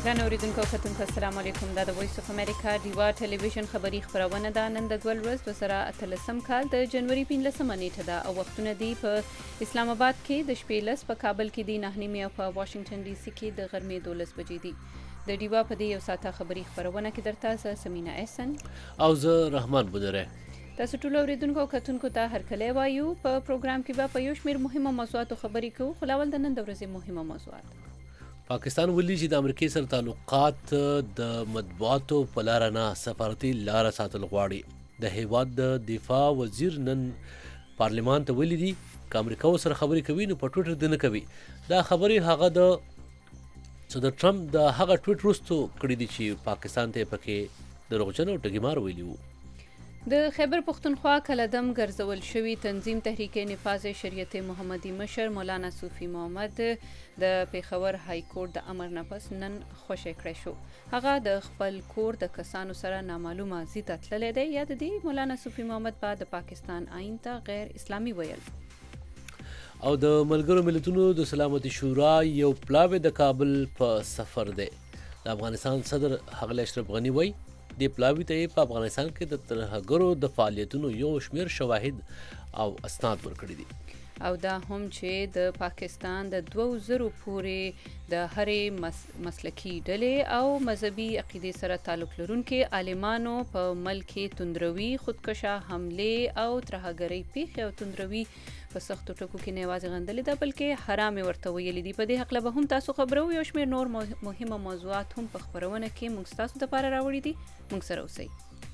ګران اوریدونکو او کتونکو السلام علیکم. دا د وایس اف امریکا ډیوا ټلویزیون خبری خبرونه ده. نن د ګول ورځ 2013 کال د جنوري 15 نیټه ده او وختونه دی په اسلام آباد کې د شپې 10 په کابل کې دی 9 او په واشنگټن ډي سي کې د غرمې 12 بجې دي. د ډیوا په دې یو ساعته خبری خبرونه کې درته سمینا احسن او زه رحمان بودره. تاسو ټول اوریدونکو او کتونکو ته هرکلی وایو. په پروګرام کې به په یو شمېر مهمه موضوعاتو خبرې کوو. خو لاول د نن د ورځې مهمه موضوعات. پاکستان ولي چې د امریکای سره تعلقات د مطبوعاتو په لار نه سفارتي لار ساتل غواړي. د هیواد د دفاع وزیر نن پارلمان ته ویلي دي چې امریکا سره خبرې کوي نو په ټویټر د نه کوي. دا خبرې هغه د ټرمپ د هغه ټویټ وروسته کړي دي چې پاکستان ته پکې دروغجن او ټګمار ویلي وو. د خیبر پختونخوا کلدم ګرځول شوی تنظیم تحریک نفاذ شریعت محمدي مشر مولانا صوفي محمد د پیښور های کورټ د امر نه پس نن خوشی کړی شو. هغه د خپل کور د کسانو سره نامعلومه ځای ته تللی دی. یا د دې مولانا صوفي محمد به د پاکستان آئین ته غیر اسلامي ویل. او د ملګرو ملتونو د سلامتي شورا یو پلاوی د کابل په سفر دی. د افغانستان صدر ښاغلی اشرف غني وایي د پلاوی ته په افغانستان کې د ترهګرو د فعالیتونو یو شمېر شواهد او اسناد ورکړي دي. او دا هم چې د پاکستان د 2000 پورې د هرې مسلکی ډلې او مذهبي عقیدې سره تعلق لرونکي عالمانو په ملک توندروي، خودکشه حمله او ترهګرۍ پیښې او توندروي په سختو ټکو کې نه یوازې غندلې ده بلکې حرام ورته ویلي دي. په دې هکله به هم تاسو خبرو. یو شمېر نور مهمه موضوعات هم په خبرونه کې موږ تاسو لپاره راوړي دي. موږ سره اوسئ.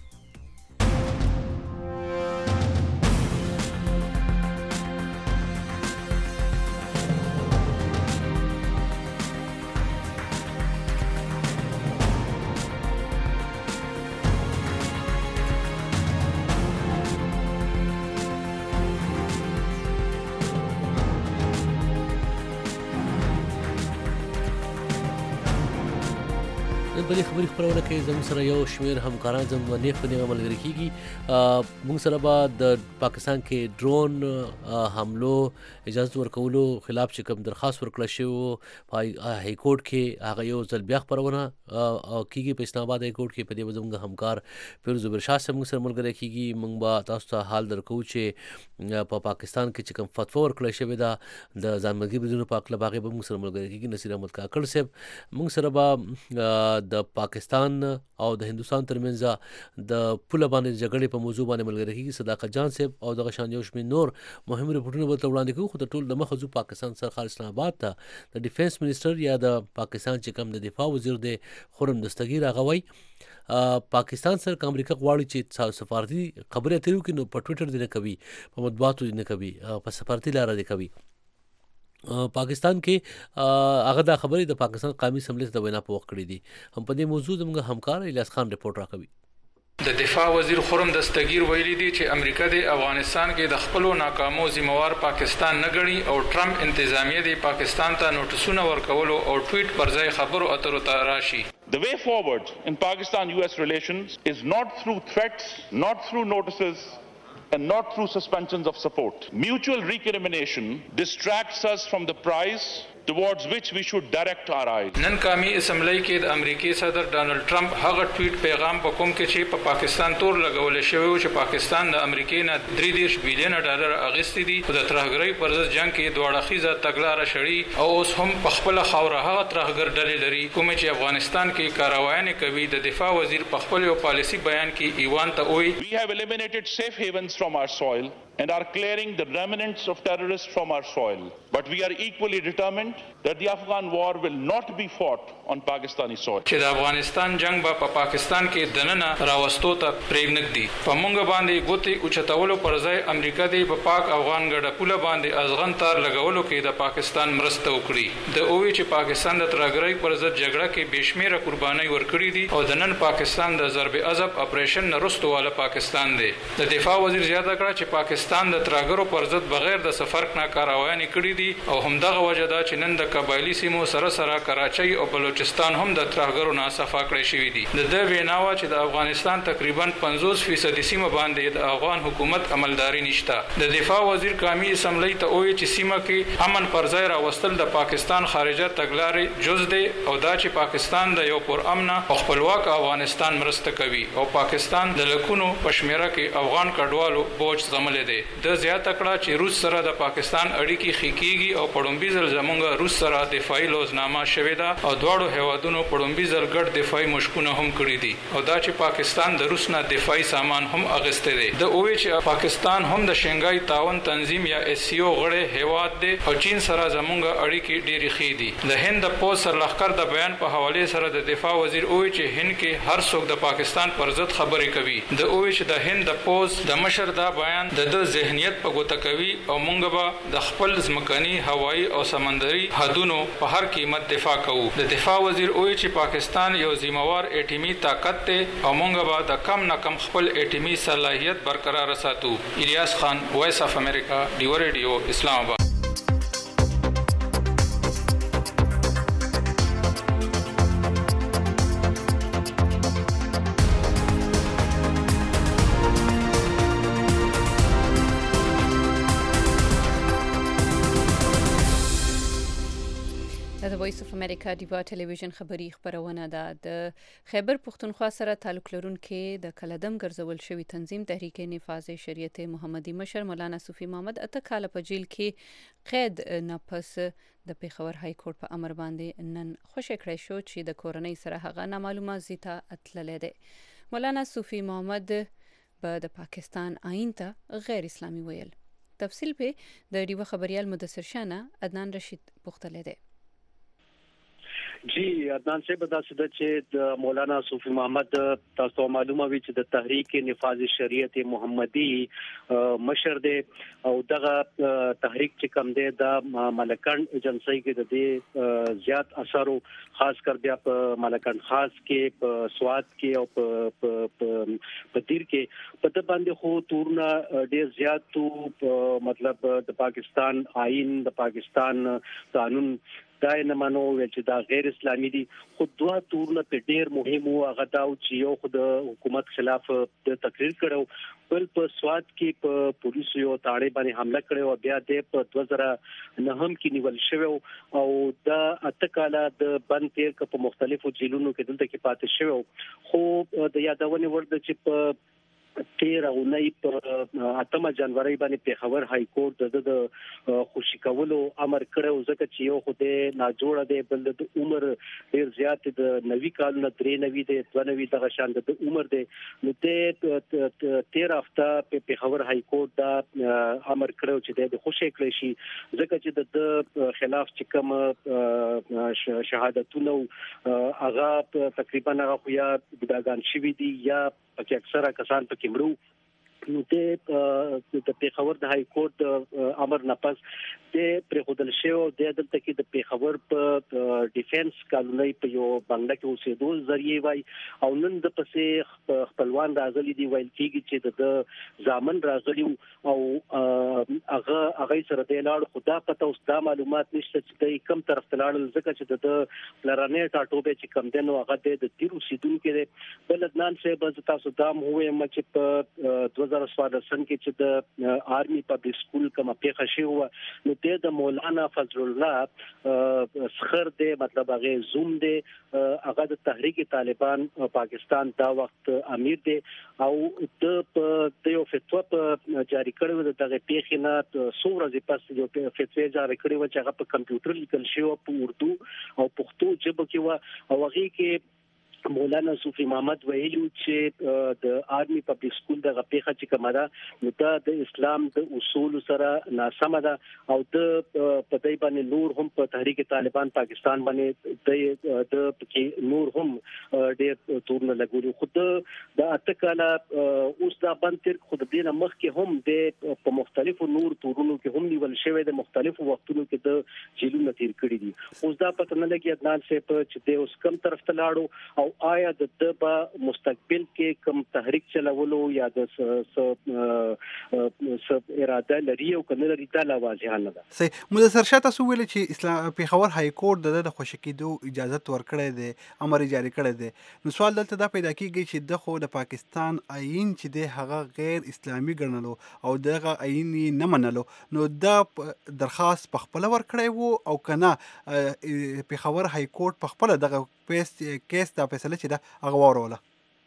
په دې خبرې خپرونه کې زموږ سره یو شمېر همکاران زموږ نیغ په نیغه ملګري کېږي. موږ سره به د پاکستان کې ډرون حملو اجازه ورکولو خلاف چې کوم درخواست ورکړل شوی په های کورټ کې هغه یو ځل بیا خپرونه کېږي په اسلام آباد های کورټ کې. په دې به زموږ همکار پیروز زبرشاه صاحب موږ سره ملګری کېږي. موږ به تاسو ته حال درکوو چې په پاکستان کې چې کوم فتوا ورکړل شوې ده د ځانمرګي بریدونو په هکله به هغې به موږ سره ملګری کېږي. نصیر احمد کاکړ صاحب موږ سره به د پاکستان او د هندوستان ترمنځ د پوله باندې جګړې په موضوع باندې ملګری کېږي. صداقت جان صاحب او دغه شان یو شمېر نور مهم رپورټونه به وړاندې کوو. خو د ټول د مخه ځو پاکستان سرخال اسلام آباد ته د ډیفنس منسټر یا د پاکستان چې کوم د دفاع وزیر دی خرم دستګیر هغه وایي پاکستان سره که امریکا غواړي چې سفارتي خبرې اترې وکړي نو په ټویټر دې نه کوي، په مطبوعاتو دې نه کوي، په سفارتي لاره دې کوي. پاکستان کې هغه دا خبرې د پاکستان قومي اسمبلی ته د وینا په وخت کړې دي. هم په دې موضوع زموږ همکار الیاس خان رپورټ راکوي. د دفاع وزیر خرم دستګیر ویلي دي چې امریکا د افغانستان کې د خپلو ناکامو ذمہوار پاکستان نه ګڼي او ټرمپ انتظامیه د پاکستان ته نوټسونه ورکولو او ټویټ پر ځای خبرو اترو ته راشي. The way forward in Pakistan-US relations is not through threats, not through notices, and not through suspensions of support. Mutual recrimination distracts us from the prize towards which we should direct our eyes. نن قومي اسمبلی کې د امریکای صدر ډانلډ ټرمپ هغه ټویټ پیغام په کوم کې چې په پاکستان تور لګول شوی و چې پاکستان د امریکای نه 3 بلین ډالر اغستې دي په د ترهګرۍ پر ضد جنگ کې دوه اړخیزه تګلاره شړي او اوس هم په خپل خاوره هغه ترهګر ډلې لري کوم چې افغانستان کې کاروایانې کوي. د دفاع وزیر په خپل یو پالیسي بیان کې ایوان ته وایي We have eliminated safe havens from our soil and are clearing the remnants of terrorists from our soil. But we are equally determined that the Afghan war will not be fought on Pakistani soil. چې د افغانستان جنگ به په پاکستان کې دننه راوستو ته پرېږدي دي. په مونږ باندې ګوتې اوچتولو پر ځای امریکا دی په پاک افغان ګډه پوله باندې ازغن تار لګولو کې د پاکستان مرسته وکړي. د اووي چې پاکستان د ترهګرۍ پر ضد جګړه کې بشمیره قربانۍ ورکړي دي او د نن پاکستان د ضرب عضب اپریشن نه رستو والا پاکستان دی. د دفاع وزیر زیاته کړه چې پاکستان پاکستان د ترهګرو پر ضد بغیر د سفر نه کاروانې کړې دي او همدغه وجه دا چې نن د قبایلی سیمو سره کراچۍ او بلوچستان هم د ترهګرو نه صفا کړې شوې دي. د ویناوه چې د افغانستان تقریبا 50% سیمه باندې د افغان حکومت عملداري نشته. د دفاع وزیر کامی اسمبلی ته وایي چې سیمه کې امن پر ځای راوستل د پاکستان خارجه تګلارې جز دی او دا چې پاکستان د یو پر امن او خپلواک افغانستان مرسته کوي او پاکستان د لکونو پښمیره کې افغان کډوالو بوج زغملې دي. د زیاته کړه چې روس سره د پاکستان اړیکې خېکيږي او پړومبي ځل زمونږ روس سره دفاعي لوزنامه شوې ده او دواړو هیوادونو پړومبي ځل ګډ دفاعي مشکونه هم کړې دي او دا چې پاکستان د روس نه دفاعي سامان هم اغسته دي. د اووي چې پاکستان هم د شنګای تعاون تنظیم یا SCO غړی هیواد دی او چین سره زمونږ اړیکې ډېرې ښې دي. د هند پوز سرلښکر د بیان په حواله سره د دفاع وزیر وایي چې هند کې هر څوک د پاکستان پر ضد خبرې کوي. د وایي چې د هند پوز د مشر دا بیان د ذهنیت په ګوته کوي او مونږ به د خپل ځمکني هوایي او سمندري حدودو په هر قیمت دفاع کوو. د دفاع وزیر وایي چې پاکستان یو ذمہوار اټیمي طاقت دی او مونږ به د کم نه کم خپل اټیمي صلاحیت برقرار ساتو. الیاس خان، وایس اف امریکا، ډیو ریډیو، اسلام آباد. د وایس اف امریکا ډیوا ټلویزیون خبری خبرونه ده. د خیبر پختونخوا سره تعلق لرونکي د کلدم ګرځول شوی تنظیم تحریک نفاذ شریعت محمدي مشر مولانا صوفي محمد اته کال په جیل کې قید نه پس د پیښور های کورټ په امر باندې نن خوشی کړی شو چې د کورنۍ سره هغه نامعلومه زیته اتللې ده. مولانا صوفي محمد به د پاکستان آئین ته غیر اسلامي ویل. تفصیل په د ډیوا خبريال مدثر شانه عدنان رشید پختلې ده. جی عدنان صاحب داسې ده چې د مولانا صوفي محمد تاسو معلومه وي چې د تحریک نفاذ شریعت محمدي مشر دی او دغه تحریک چې کوم دی د ملکند ایجنسی کې د دې زیات اثر خاص کر بیا په ملکند خاص کې په سواد کې او په تیر کې په د باندې خو تورنا ډیر زیات مطلب د پاکستان آئین د پاکستان قانون دا نه منو چې دا غیر اسلامي دي. خو دوه تورونه په ډیر مهم او هغه دا چې یو خو د حکومت خلاف د تقریر کړو بل په سواد کې په پولیسو یو تاړې باندې حمله کړو او بیا د 2009 کې نیول شو او دا اته کاله د بند تیر په مختلفو جیلونو کې دلته کې پاتې شو. خو د یادونه ورده چې په 13 اونۍ په 8 جنوري باندې پیښور های کورټ د خوشی کولو امر کړو ځکه چې یو خوده نا جوړه دی بل د عمر ډیر زیات د 90 کال نه 93 دی 92 دغه شان د عمر دی نو ته 13 هفته په پیښور های کورټ دا امر کړو چې د خوشی کړی شي ځکه چې د خلاف چې کوم شهادتونه هغه تقریبا هغه یا بډاګان شوی دي یا پکې اکثره کسان پکې مړو. نو د پیښور د های کورټ امر نه پس د پرخودل شو د دلته کې د پیښور په ډیفنس کالونی په یو بنگله کې اوسېدو ذریعہ وای او نن د پسې خپلوان راغلي دی ویل کېږي چې د ځامن راغلی او هغه سره د لاړ خدا پته اوس دا معلومات نشته چې د کم طرف ته لاړل ځکه چې د لرانه ټاټوبه چې کم دنو هغه د تیرو سیدون کې بل عدنان صاحب تاسو دا مو وایم چې په 2014 کې چې د آرمي پبلک سکول کومه پیښه شوه نو د مولانا فضل الله سخر دی مطلب هغه زوم دی هغه د تحریک طالبان پاکستان دا وخت امیر دی او د یو فتوا جاری کړو د دغه پیښې نه څو ورځې پس یو فتوا جاری کړو چې هغه په کمپیوټر لیکل شوی په اردو او پښتو ژبه کې و او هغه کې مولانا صوفي محمد ویلو چې د آرمي پبلک سکول د غپېخه چې کومه نو دا د اسلام د اصول سره ناسمه ده او د پدای باندې نور هم په تحریک طالبان پاکستان باندې د کې نور هم ډېر تورن لګولي خود د اتکاله اوس دا بنتر خود دینه مخ کې هم د په مختلفو نور تورونو کې هم نیول شوی د مختلفو وختونو کې د جیلونو تیر کړی دي اوس دا پته نه لګي عدنان صاحب چې د اوس کم طرف ته لاړو او آیا د مستقبل کې کوم تحریک چلولو یا د اراده لري او کنه لري دا لا واضح نه ده. صحیح. مدثر شاه تاسو ویل چې اسلام پیښور های کورټ د خوشی کېدو اجازه ورکړې ده، امر جاری کړی دی. نو سوال دلته دا پیدا کیږي چې د خو د پاکستان آئین چې دی هغه غیر اسلامي ګڼلو او دغه آئین نه منلو، نو دا درخواست په خپل ورکړی وو او کنه پیښور های کورټ په خپل دغه کیس دا فیصله چې دا هغه وروله؟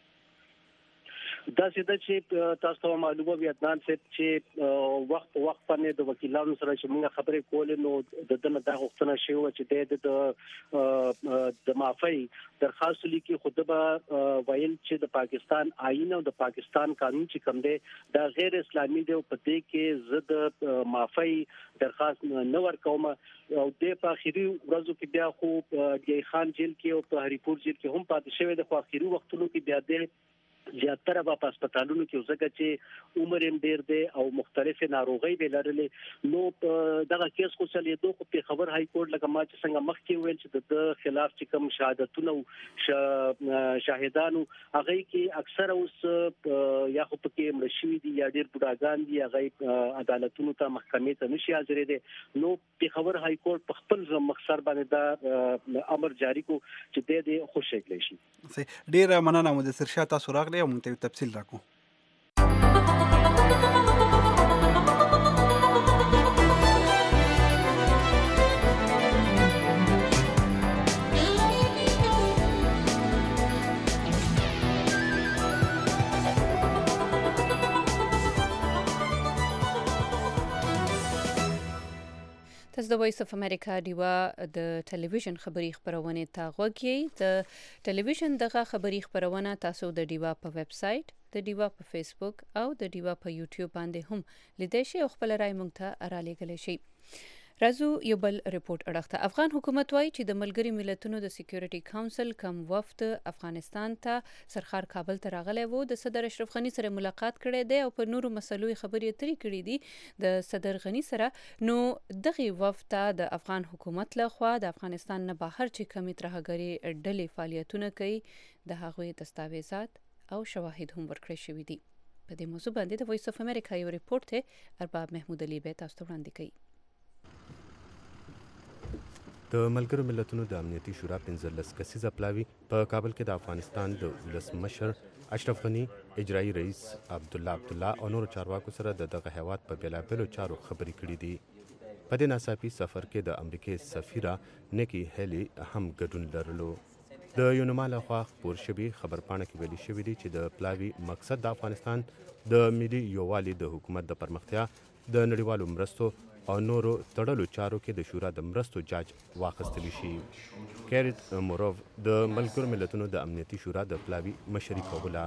دا سیده چې تاسو ته معلومه وي عدنان صاحب چې وخت باندې د وکیلانو سره چې موږ خبرې کولې نو د دنه دا غوښتنه شوه چې د معافی درخواست لیکي خود به ویل چې د پاکستان آئین او د پاکستان قانون چې کوم دی دا غیر اسلامي دی او په دې کې زه د معافی درخواست نه ورکوم. او د په اخیری ورځو کې بیا خو دی خان جیل کې او په هریپور جیل کې هم پاتې شوی د خو اخیری وختونو کې بیا د زیاتره په هسپتالونو کې ځکه چې عمر هم ډیر دی او مختلفه ناروغي به لرلې، نو دغه کیس خو چلیدو خو په خبر های کورټ لکه ما چې څنګه مخکې ویل چې د خلاف چې کوم شهادتونه او شاهدانو هغه کې اکثر اوس یا خو پکې مړشوي دي یا ډیر بډاګان دي، هغه عدالتونو ته محکمې ته نشي حاضرې دي. نو په خبر های کورټ په خپل مقصد باندې دا امر جاری کو چې د خوشی کړی شي. ډیر مننه مدثر شاه، تاسو راغلی او موږ ته تفصیل راکو. تاسو د وایس اف امریکا دیوا د ټلویزیون خبری خبرونه ته غوږی. د ټلویزیون دغه خبری خبرونه تاسو د دیوا په ویب سټ، د دیوا په فیسبوک او د دیوا په یوټیوب باندې هم لیدئ شئ او خپل رائے مونږ ته را لېږلی شئ. راځو یو بل ریپورت اړخته. افغان حکومت وایي چې د ملګری ملتونو د سکیورټي کونسل کم وفد افغانستان ته سرخار کابل ته راغلی وو، د صدر اشرف غنی سره ملاقات کړی دی او په نورو مسلو خبرې اترې کړې دي د صدر غنی سره. نو دغه وفد ته د افغان حکومت لخوا د افغانستان نه بهر چې کمی ترهګری ډلې فعالیتونه کوي د هغوی دستاویزات او شواهد هم ورکړی شوي دي. په دې موضوع باندې د وایس اف امریکا یو ریپورت ته ارباب محمود علي به تاسو ته وړاندې کوي. د ملګرو ملتونو د امنیتي شورا 15 کسیزه پلاوي په کابل کې د افغانستان د ولسمشر اشرف غنی، اجرایی رئیس عبدالله او نورو چارواکو سره دغه هیواد په بېلابېلو چارو خبرې کړې دي. په دې ناڅاپي سفر کې د امریکای سفیره نیکی هیلی هم ګډون لرلو. د یونما لخوا خپور شوي خبرپاڼه کې ویلي شوي دي چې د پلاوي مقصد د افغانستان د ملي یووالي، د حکومت د پرمختیا، د نړیوالو مرستو او نورو تړلو چارو کې د شورا د مرستو جاج واخیستلی شي. کیریت موروف د ملګرو ملتونو د امنیتي شورا د پلاوي مشري کوله.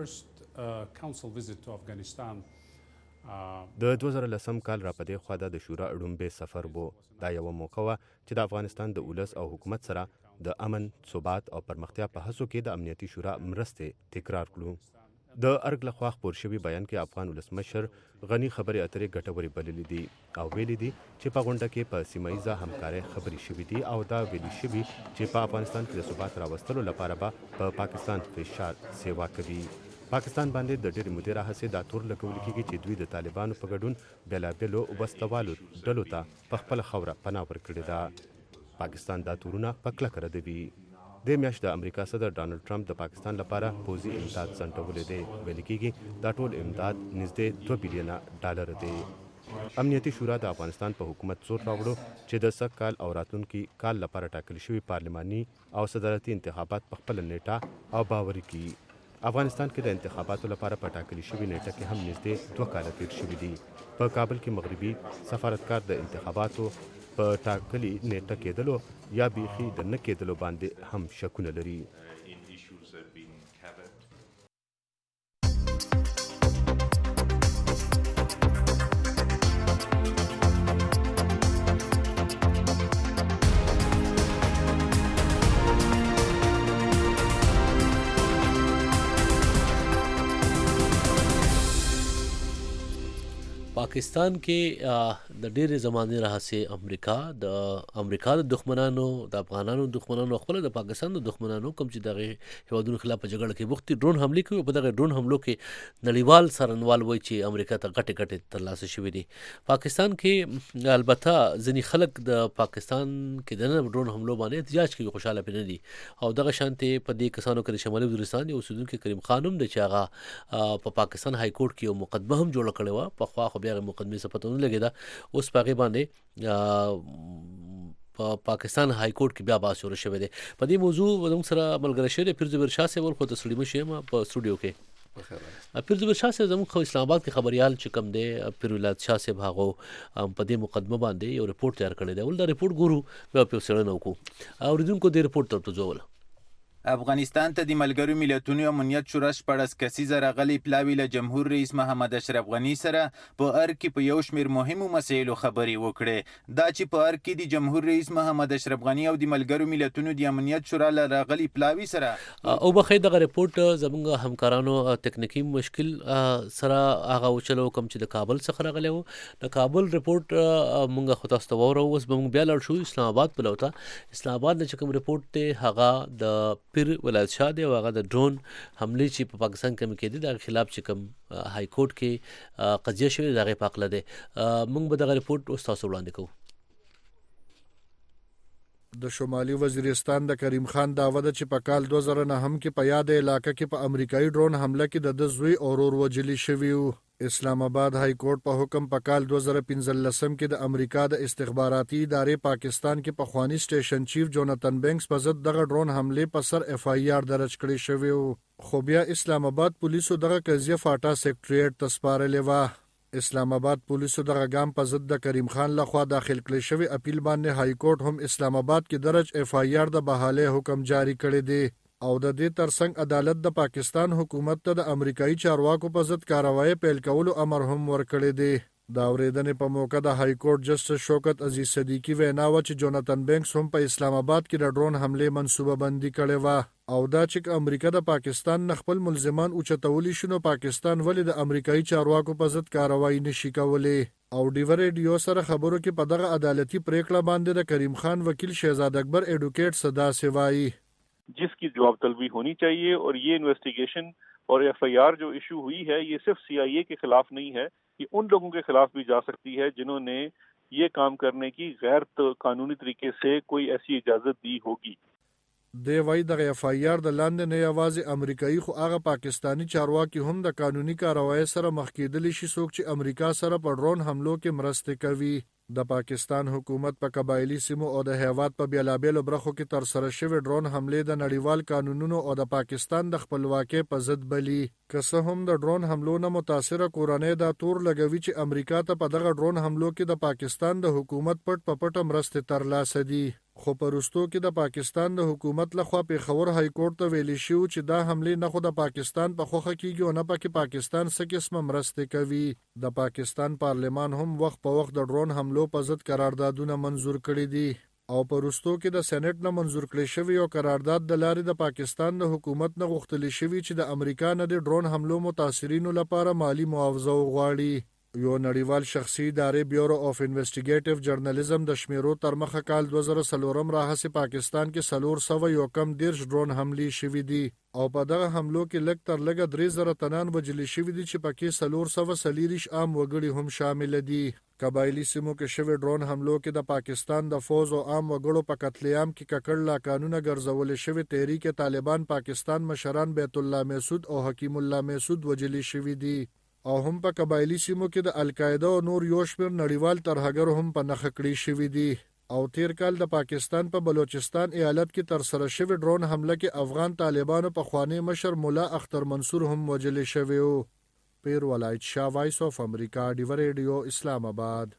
د 2010 کال را پدې خوا د شورا اړومبه سفر وو. دا یو موقع وه چې د افغانستان د ولس او حکومت سره د امن، ثبات او پرمختیا په هڅو کې د امنیتي شورا مرستې تکرار کړو. د ارګ لخوا خپور شوي بیان کې افغان ولسمشر غنی خبرې اترې ګټورې بللې دي او ویلي دي چې په غونډه کې په سیمه ییزه همکارۍ خبرې شوي دي او دا ویلي شوي چې په افغانستان کې د ثبات راوستلو لپاره به په پاکستان فشار سیوا کوي. پاکستان باندې د ډېرې مودې راهیسې دا تور لګول کېږي چې دوی د طالبانو په ګډون بېلابېلو وسلوالو ډلو ته په خپله خاوره پناه ورکړې ده. پاکستان دا تورونه په کلکه ردوي. د میاشت د امریکا صدر ډانلډ ټرمپ د پاکستان لپاره پوځي امداد ځنډولی دی. ویل کېږي دا ټول امداد نږدې 2 بلین ډالر دی. امنیتي شورا د افغانستان په حکومت زور راوړو چې د سږ کال او راتلونکي کال لپاره ټاکل شوي پارلماني او صدارتي انتخابات په خپله نیټه او باوري کړي. افغانستان کې د انتخاباتو لپاره په ټاکلي شوي نیټه کې هم نږدې 2 کاله تیر شوي دي. په کابل کې مغربي سفارتکار د انتخاباتو په ټاکلي نیټه کېدلو یا بیخي د نه کېدلو باندې هم شکونه لري. پاکستان کې د ډېرې زمانې راهیسې امریکا د دښمنانو د افغانانو دښمنانو خپل د پاکستان د دښمنانو کوم چې دغه هیوادونو خلاف په جګړه کې بوختي ډرون حمله کوي. په دغه ډرون حملو کې نړیوال سرنوال وایي چې امریکا ته غټه ترلاسه شوې دي. پاکستان کې البته ځینې خلک د پاکستان کې د ډرون حملو باندې احتجاج کوي، خوشاله پنه دي او دغه شانته په دې کسانو کې شمالي وزیرستان یو اوسیدونکو کریم خانم د چاغه په پاکستان های کورټ کې یو مقدمه هم جوړ کړې و. په خو بیا مقدمه څه پته نه لګیدا، اوس په غي باندې په پاکستان های کورټ کې بیا باس شروع شوه دی. په دې موضوع موږ سره ملګری شه پیرزبر شاه سیول خو د سړی مشه په سټوډیو کې پیرزبر شاه سیول زموږ اسلام آباد کې خبريال چې کوم دی پیرولات شاه صاحب هغه په دې مقدمه باندې یو ریپورت تیار کړی دی. ول دا ریپورت ګورو بیا په سره نو کو اوریدونکو دې ریپورت ته ځول. افغانستان ته د ملګرو ملتونو امنیت شورا 14 کسیزه راغلي پلاوی له جمهور رئیس محمد اشرف غنی سره په ار کې په یو شمېر مهمو مسایلو خبرې وکړې. دا چې په ار کې د جمهور رئیس محمد اشرف غنی او د ملګرو ملتونو د امنیت شورا له راغلي پلاوی سره او بخې دغه ریپورت زموږ همکارانو تکنیکی مشکل سره هغه وچلو کوم چې د کابل څخه راغلی وو. د کابل ریپورت مونږ خو تاسو ته وورو، اوس به مونږ بیا لاړ شو اسلام آباد په لوته. اسلام آباد د کوم ریپورت ته هغه د پیر ولایت شاه دی او هغه د ډرون حمله چې په پاکستان کې کېدی د خلاف چې کوم های کورټ کې قضیه شوې دغه پاکله ده. موږ به دغه ریپورت اوس تاسو وړاندې کوو. د شمالي وزیرستان د کریم خان داوا ده چې په کال 2009 هم کې په یاد علاقه کې په امریکایي ډرون حمله کې د زوی اورور وجلی شوی وو. اسلام آباد های کورټ په حکم په کال 2015 کې د امریکا د استخباراتي ادارې پاکستان کې پخوانی سټیشن چیف جوناتن بینکس په ضد دغه ډرون حمله په سر اف آی آر درج کړی شوی وو. خو بیا اسلام آباد پولیسو دغه قضیه فاټا سیکریټریټ ته سپارلې و. اسلام آباد پولیسو دغه ګام په ضد د کریم خان لخوا داخل کړی شوی اپیل باندې های کورټ هم اسلام آباد کې درج اف آی آر د بحاله حکم جاری کړی دی او د دې ترڅنګ عدالت د پاکستان حکومت ته د امریکایي چارواکو په ضد کاروایی پیل کولو امر هم ورکړی دی. دا اورېدنې په موقع د های کورټ جسټس شوکت عزیز صدیقی وینا و چې جوناتن بینکس هم په اسلام آباد کې د ډرون حمله منصوبه بندي کړې و او دا چې امریکا د پاکستان نه خپل ملزمان اوچتولی شنو پاکستان ولې د امریکایي چارواکو په ضد کاروایی نشي کولی. او ډیور ریډیو سره خبرو کې په دغه عدالتي پریکړه باندې د کریم خان وکیل شهزاد اکبر ایډوکیټ صدا سوای जिसकी जवाब तलबी होनी चाहिए और ये इन्वेस्टिगेशन और एफआईआर जो इशू हुई है ये सिर्फ सीआईए के खिलाफ नहीं है, ये उन लोगों के खिलाफ भी जा सकती है जिन्होंने ये काम करने की गैर कानूनी तरीके से कोई ऐसी इजाजत दी होगी. دی وای د اف آی آر د لاندې نه یوازې امریکایي خو هغه پاکستانی چارواکي هم د قانوني کاروایی سره مخ کېدلی شي څوک چې امریکا سره په ډرون حملو کې مرسته کوي. د پاکستان حکومت په قبایلی سیمو او د هیواد په بیلابیلو برخو کې تر سره شوی ډرون حمله د نړیوال قانونونو او د پاکستان د خپلواکۍ په ضد بلی. که څه هم د ډرون حملو نه متاثره کورنۍ دا تور لګوي چې امریکا ته په دغه ډرون حملو کې د پاکستان د حکومت پټ په پټه مرسته ترلاسه دي. خو پرستو کې د پاکستان د حکومت لخوا پیښور های کورټ ته ویل شو چې دا حمله نه خو د پاکستان په خوخه کېږي او نه پکې پاکستان څه قسمه مرسته کوي. د پاکستان پارلمان هم وخت په وخت د ډرون حملو په ضد قراردادونه منظور کړي دي او پرستو کې د سېنات نه منظور کړي شوی او قرارداد د لارې د پاکستان د حکومت نه غوښتل شوی چې د امریکا نه د ډرون حملو متاثرینو لپاره مالی معاوضه وغواړي. یو نړیوال شخصي ادارې بیورو اف انویسټیګیټیو جرنالیزم د شمیرو تر مخه کال 2003 راهسې پاکستان کې 400 یو کم 10 ډرون حملې شوې دي او په دغه حملو کې لږ تر لږه 3000 تنان وژل شوي دي چې پکې 440 عام وګړي هم شامل دي. قبایلی سیمو کې شوی ډرون حملو کې د پاکستان د فوج او عام وګړو په قتل عام کې ککړ لا قانون ګرځول شوی تحریک طالبان پاکستان مشران بیت الله محسود او حکیم الله محسود وژل شوي دي او هم په قبایلی سیمو کې د القاعده او نور یو شمېر نړیوال ترهګر هم په نښه کړي شوي دي. او تیر کال د پاکستان په بلوچستان ایالت کې تر سره شوی ډرون حمله کې افغان طالبانو په خوانی مشر مولا اختر منصور هم وژل شوی وو. پیر ولایت شاه وایس اف امریکا ډیور ریډیو اسلام آباد.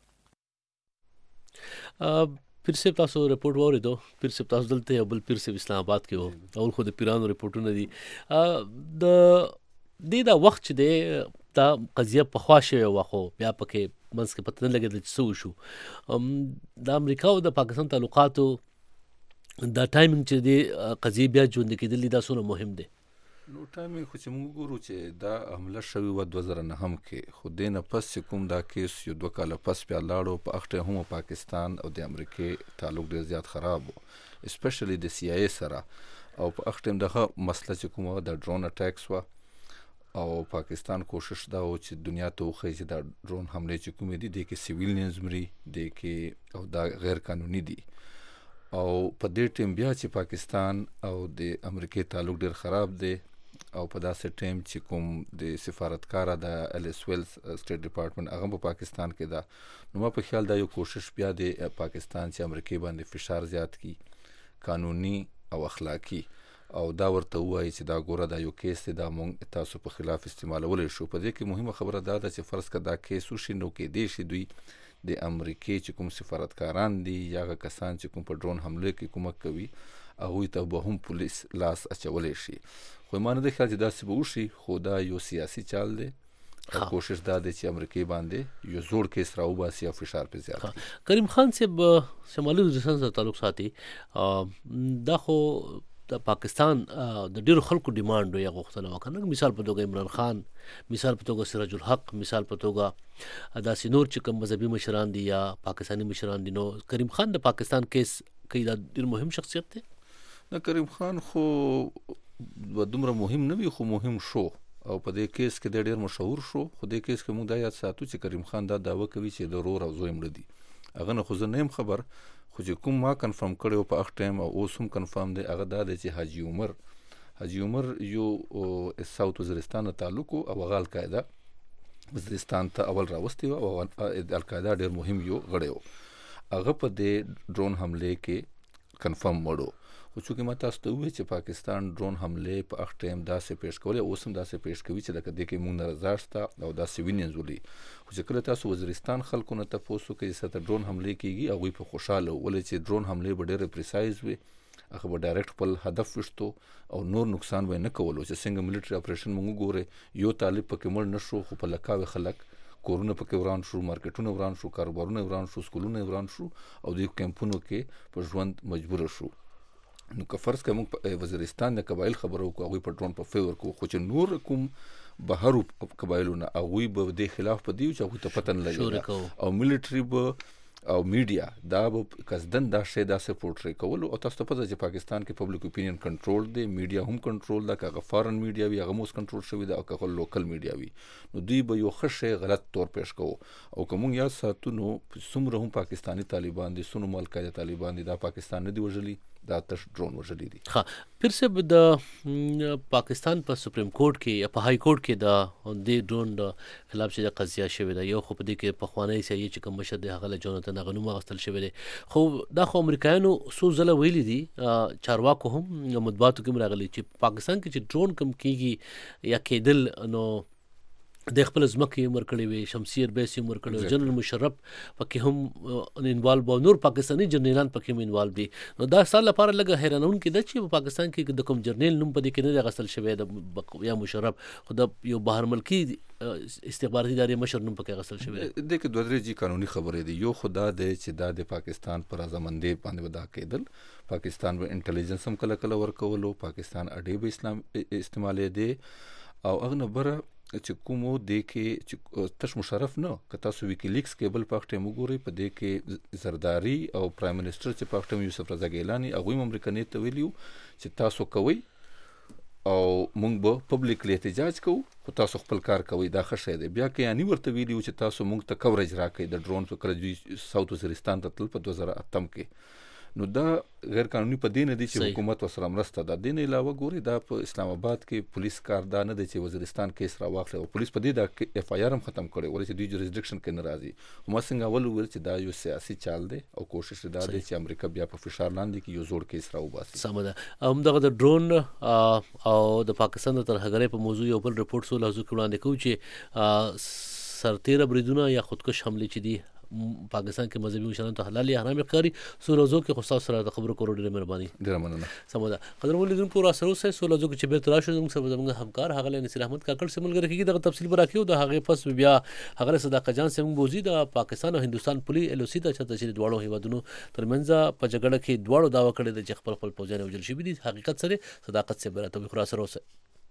پیر صاحب تاسو ریپورت واوریدو، پیر صاحب تاسو دلته یو بل پیر صاحب اسلام آباد کې وو او خو د پیرانو ریپورتونه دي. د دې دا وخت چې دی دا قضیه په خوا شوی و خو بیا پکې منځ کې پته نه لګېدل چې څه وشو. د امریکا او د پاکستان تعلقاتو دا ټایمینګ چې دی قضیه بیا ژوندي کېدل دا څومره مهم دی؟ نو ټایمینګ خو چې موږ ګورو چې دا حمله شوې وه 2009 کې، خو دې نه پس چې کوم دا کیس یو 2 کاله پس بیا لاړو، په هغه هم پاکستان او د امریکې تعلق ډېر زیات خراب و، اسپیشلی د سی آی ای سره، او په هغه ټایم دغه مسله چې کومه د ډرون اټیکس وه، او پاکستان کوشش دا و چې دنیا ته وښیي چې دا ډرون حملې چې کومې دي دې کې سیویلینز مري، دې کې او دا غیر قانوني دي. او په دې ټیم بیا چې پاکستان او د امریکې تعلق ډېر خراب دی، او په داسې ټیم چې کوم د سفارتکاره د الیس ویلز سټیټ ډپارټمنټ هغه په پاکستان کې ده، نو ما په خیال دا یو کوشش بیا د پاکستان چې امریکې باندې فشار زیات کی قانوني او اخلاقی، او دا ورته وایي چې دا ګوره دا یو کیس دی، دا مونږ تاسو په خلاف استعمالولی شو. په دې کې مهمه خبره دا ده چې فرض که دا کیس وشي، نو کېدی شي دوی د امریکې چې کوم سفارتکاران دي یا هغه کسان چې کوم په ډرون حمله کې کومک کوي، هغوی ته به هم پولیس لاس اچولی شي. خو ما نه دی خیال چې داسې به وشي، خو دا یو سیاسي چال دی او کوشش دا دی چې امریکې باندې یو زوړ کیس راوباسي او فشار پې زیات کړي. کریم خان صاحب شمالي وزیرستان سره تعلق ساتي، دا خو د پاکستان د ډیرو خلکو ډیمانډ وي، غوښتنه وکړه، مثال په توګه عمران خان، مثال په توګه سراج الحق، مثال په توګه داسې نور چې کوم مذهبي مشران دي یا پاکستاني مشران دي. نو کریم خان د پاکستان کیس کوي، دا ډیر مهم شخصیت دی. نه، کریم خان خو دومره مهم نه وي، خو مهم شو، او په دې کیس کې د ډیر مشهور شو. خو دې کیس کې موږ دا یاد ساتو چې کریم خان دا دعوه کوي چې د رور او زوی مړه دي، هغه نه خو زه نه یم خبر، خو چې کوم ما کنفرم کړی په هغه ټایم او اوس هم کنفرم دی، هغه دا دی چې حاجي عمر یو ساوت وزیرستان تعلق او هغه القاعده وزیرستان ته اول راوستی و، او القاعده ډیر مهم یو غړی و، هغه په دې ډرون حمله کې کنفرم مړو. خو چونکې ما تاسو ته وویل چې پاکستان ډرون حملې په هغه ټایم داسې پیش کولی، اوس هم داسې پیش کوي چې لکه دې کې موږ نه رضا شته او دا سیویلینز ولي. خو چې کله تاسو وزیرستان خلکو نه تپوس وکړئ چې څه ته ډرون حملې کېږي، هغوی په خوشحاله ولې چې ډرون حملې به ډېرې پریسایز وي، هغه به ډایرکټ خپل هدف وشتو او نور نقصان به یې نه کولو. چې څنګه ملیټري اپریشن موږ وګورئ، یو طالب پکې مړ نه شو، خو په لکاوې خلک کورونه پکې وران شو، مارکیټونه وران شو، کاروبارونه وران شو، سکولونه وران شو، او دوی کیمپونو کې په ژوند مجبوره شو. نو که فرض که موږ په وزیرستان د قبایل خبره وکړو، هغوی په ډرون په فیور کوو، خو چې نور کوم بهرو قبایلونه هغوی به د خلاف په دی چې هغوی ته پته نه لګي، او ملیټري به او میډیا دا به قصدن دا شی داسې پورټری کولو. او تاسو ته پته چې پاکستان کې پبلک اپینین کنټرول دی، میډیا هم کنټرول ده، که هغه فارن میډیا وي هغه هم اوس کنټرول شوي ده، او که هغه لوکل میډیا وي، نو دوی به یو ښه شی غلط طور پیش کوو. او که موږ یاد ساتو، نو څومره هم پاکستاني طالبان دي، څومره القاعده طالبان دي، دا پاکستان نه دي وژلي، دا تش ډرون وژلي دي. ها پھر سے د پاکستان په سپریم کورټ کې یا په های کورټ کې د ډرون خلاف چې د قضیه شوې ده، یو خو په دې کې پخوانی سی چې کوم مشر دی هغه له جوناتن هغه نوم اخیستل شوی دی، خو دا خو امریکایانو څو ځله ویلي دي، چارواکو هم مطبوعاتو کې هم راغلي چې پاکستان کې چې ډرون کم کېږي یا کېدل، نو د خپل ځمکې یې ورکړې وي، شمسي ایربیس یې ورکړی، جنرال مشرف پکې هم انوالو، او نور پاکستاني جنرالان پکې هم انوالو دي. نو دا ستا لپاره لږه حیرانونکې ده چې په پاکستان کې د کوم جرنیل نوم په دې کې نه دی اخیستل شوی د یا مشرف، خو د یو بهر ملکي استخباراتي ادارې مشر نوم پکې اخیستل شوی دی. دې کې دوه درې جی قانوني خبرې دي. یو خو دا دی چې دا د پاکستان پر رضامندۍ باندې به دا کېدل، پاکستان به انټلیجنس هم کله کله ورکولو، پاکستان اډې به اسلام استعمالېدې، او هغه نه بره چې کومو دې کې چې تش مشرف نه، که تاسو ویکیلیکس کیبل په وخت وګورئ، په دې کې زرداری او پرایم منسٹر چې په وخت یوسف رضا ګیلاني هغوی هم امریکایي ته ویلي چې تاسو کوئ او موږ به پبلکلی احتجاج کوو، خو تاسو خپل کار کوئ، دا ښه شی دی. بیا کیاني ورته ویلي چې تاسو موږ ته کوریج راکړئ د ډرون، په کله دوی ساوت وزیرستان ته تلل په 2008 کې. نو دا غیر قانوني په دې نه دي چې حکومت ورسره مرسته ده. دې نه علاوه ګورئ دا په اسلام آباد کې پولیس کار دا نه دی چې وزیرستان کیس راواخلي، او پولیس په دې دا اف آی آر هم ختم کړی، ولې چې دوی جوریسډکشن کې نه راځي. خو ما څنګه اول وویل چې دا یو سیاسي چال دی، او کوشش دا دی چې امریکا بیا په فشار لاندې کې یو زوړ کیس راوباسي. سمه ده. همدغه د ډرون او د پاکستان د ترهګرۍ په موضوع یو بل رپورټ سو لازم وړاندې کوو چې سرتیره بریدونه یا خودکش حملې چې دي پاکستان کې مذهبي مشرانو ته حلال یا حرام ښکاري. څو ورځو کې خو ستاسو سره د خبرو کولو ډېره مهرباني. ډېره مننه. سمه ده. قدرمن لیدونکو، راسره اوسئ. څو ورځو کې چې بیرته راشو زموږ سره زموږ همکار ښاغلی نصیر احمد کاکړ صاحب ملګری کېږي، دغه تفصیل به راکړي، او د هغې پس بیا ښاغلی صداقت جان صاحب موږ بوځي د پاکستان او هندوستان پولي ایل او سی ته، چېرته چې د دواړو هېوادونو ترمنځ په جګړه کې دواړو دعوه کړې ده چې خپل پوځیان وژل شوي دي. حقیقت سره صداقت صاحب به راته وایي، خو راسره اوسئ.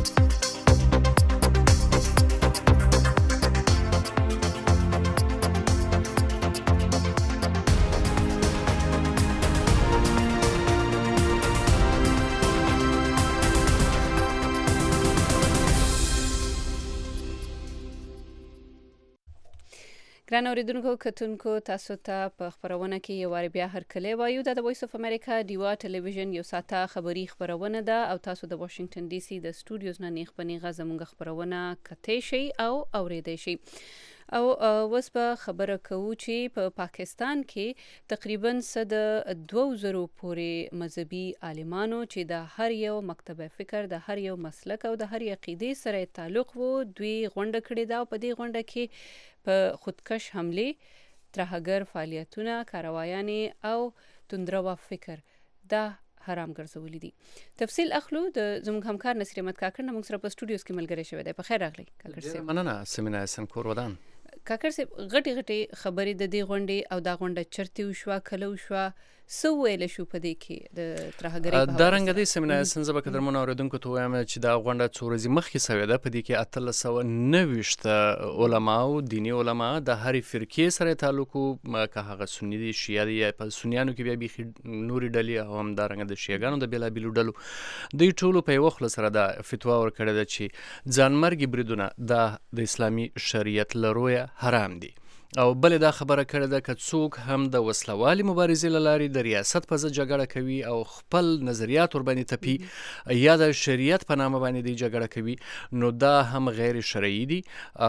ګران اوریدونکو کتونکو تاسو ته په خبرونه کې یو وار بیا هرکلی وایو د وایس اف امریکا دیوا ټلویزیون یو ساعته خبری خبرونه ده او تاسو د واشنگټن ډي سي د سټوډیوز نه نیغ پنیغه زموږ خبرونه کته شي او اوریدئ شي او وس په خبره کوو چې په پاکستان کې تقریبا 200 پورې مذهبي عالمانو چې د هر یو مکتب فکر د هر یو مسلک او د هر عقیده سره تعلق وو دوی غونډه کړې ده او په دې غونډه کې په خودکش حمله ترهګر فعالیتونه کاروایانې او توندروا فکر دا حرام ګرځولې دي تفصیل اخلو د زموږ همکار نصیر احمد کاکړ نه موږ سره په سټوډیوز کې ملګری شوی دی په خیر راغلی کاکړ صاحب مننه سمینا سنکور ودان کاکړ صاحب غټي خبرې د دې غونډې او دا غونډه چرته وشو کله وشو سو ویل شو په دې کې د ترهګری دا رنګ د سیمینار سنځه به قدرمن اوریدونکو ته وایم چې دا غونډه څو ورځې مخکې شوې ده په دې کې 1390 علما او دینی علما د هرې فرقې سره تعلق که هغه سنی دي شیعه دي په سنیانو کې بیا بيخي نوري ډلې او هم دا رنګ د شیعاګانو د بیلا بیلو ډلو دوی ټولو په یو خل سره د فتوا ورکړه ده چې ځانمرګي بریدونه د اسلامي شریعت لرويه حرام دي او بل دا خبره کړه ده که څوک هم د وسلوالي مبارزې لاري د ریاست په ځای جګړه کوي او خپل نظریات ور باندې تپي یا د شریعت په نامه باندې دی جګړه کوي نو دا هم غیر شرعي دي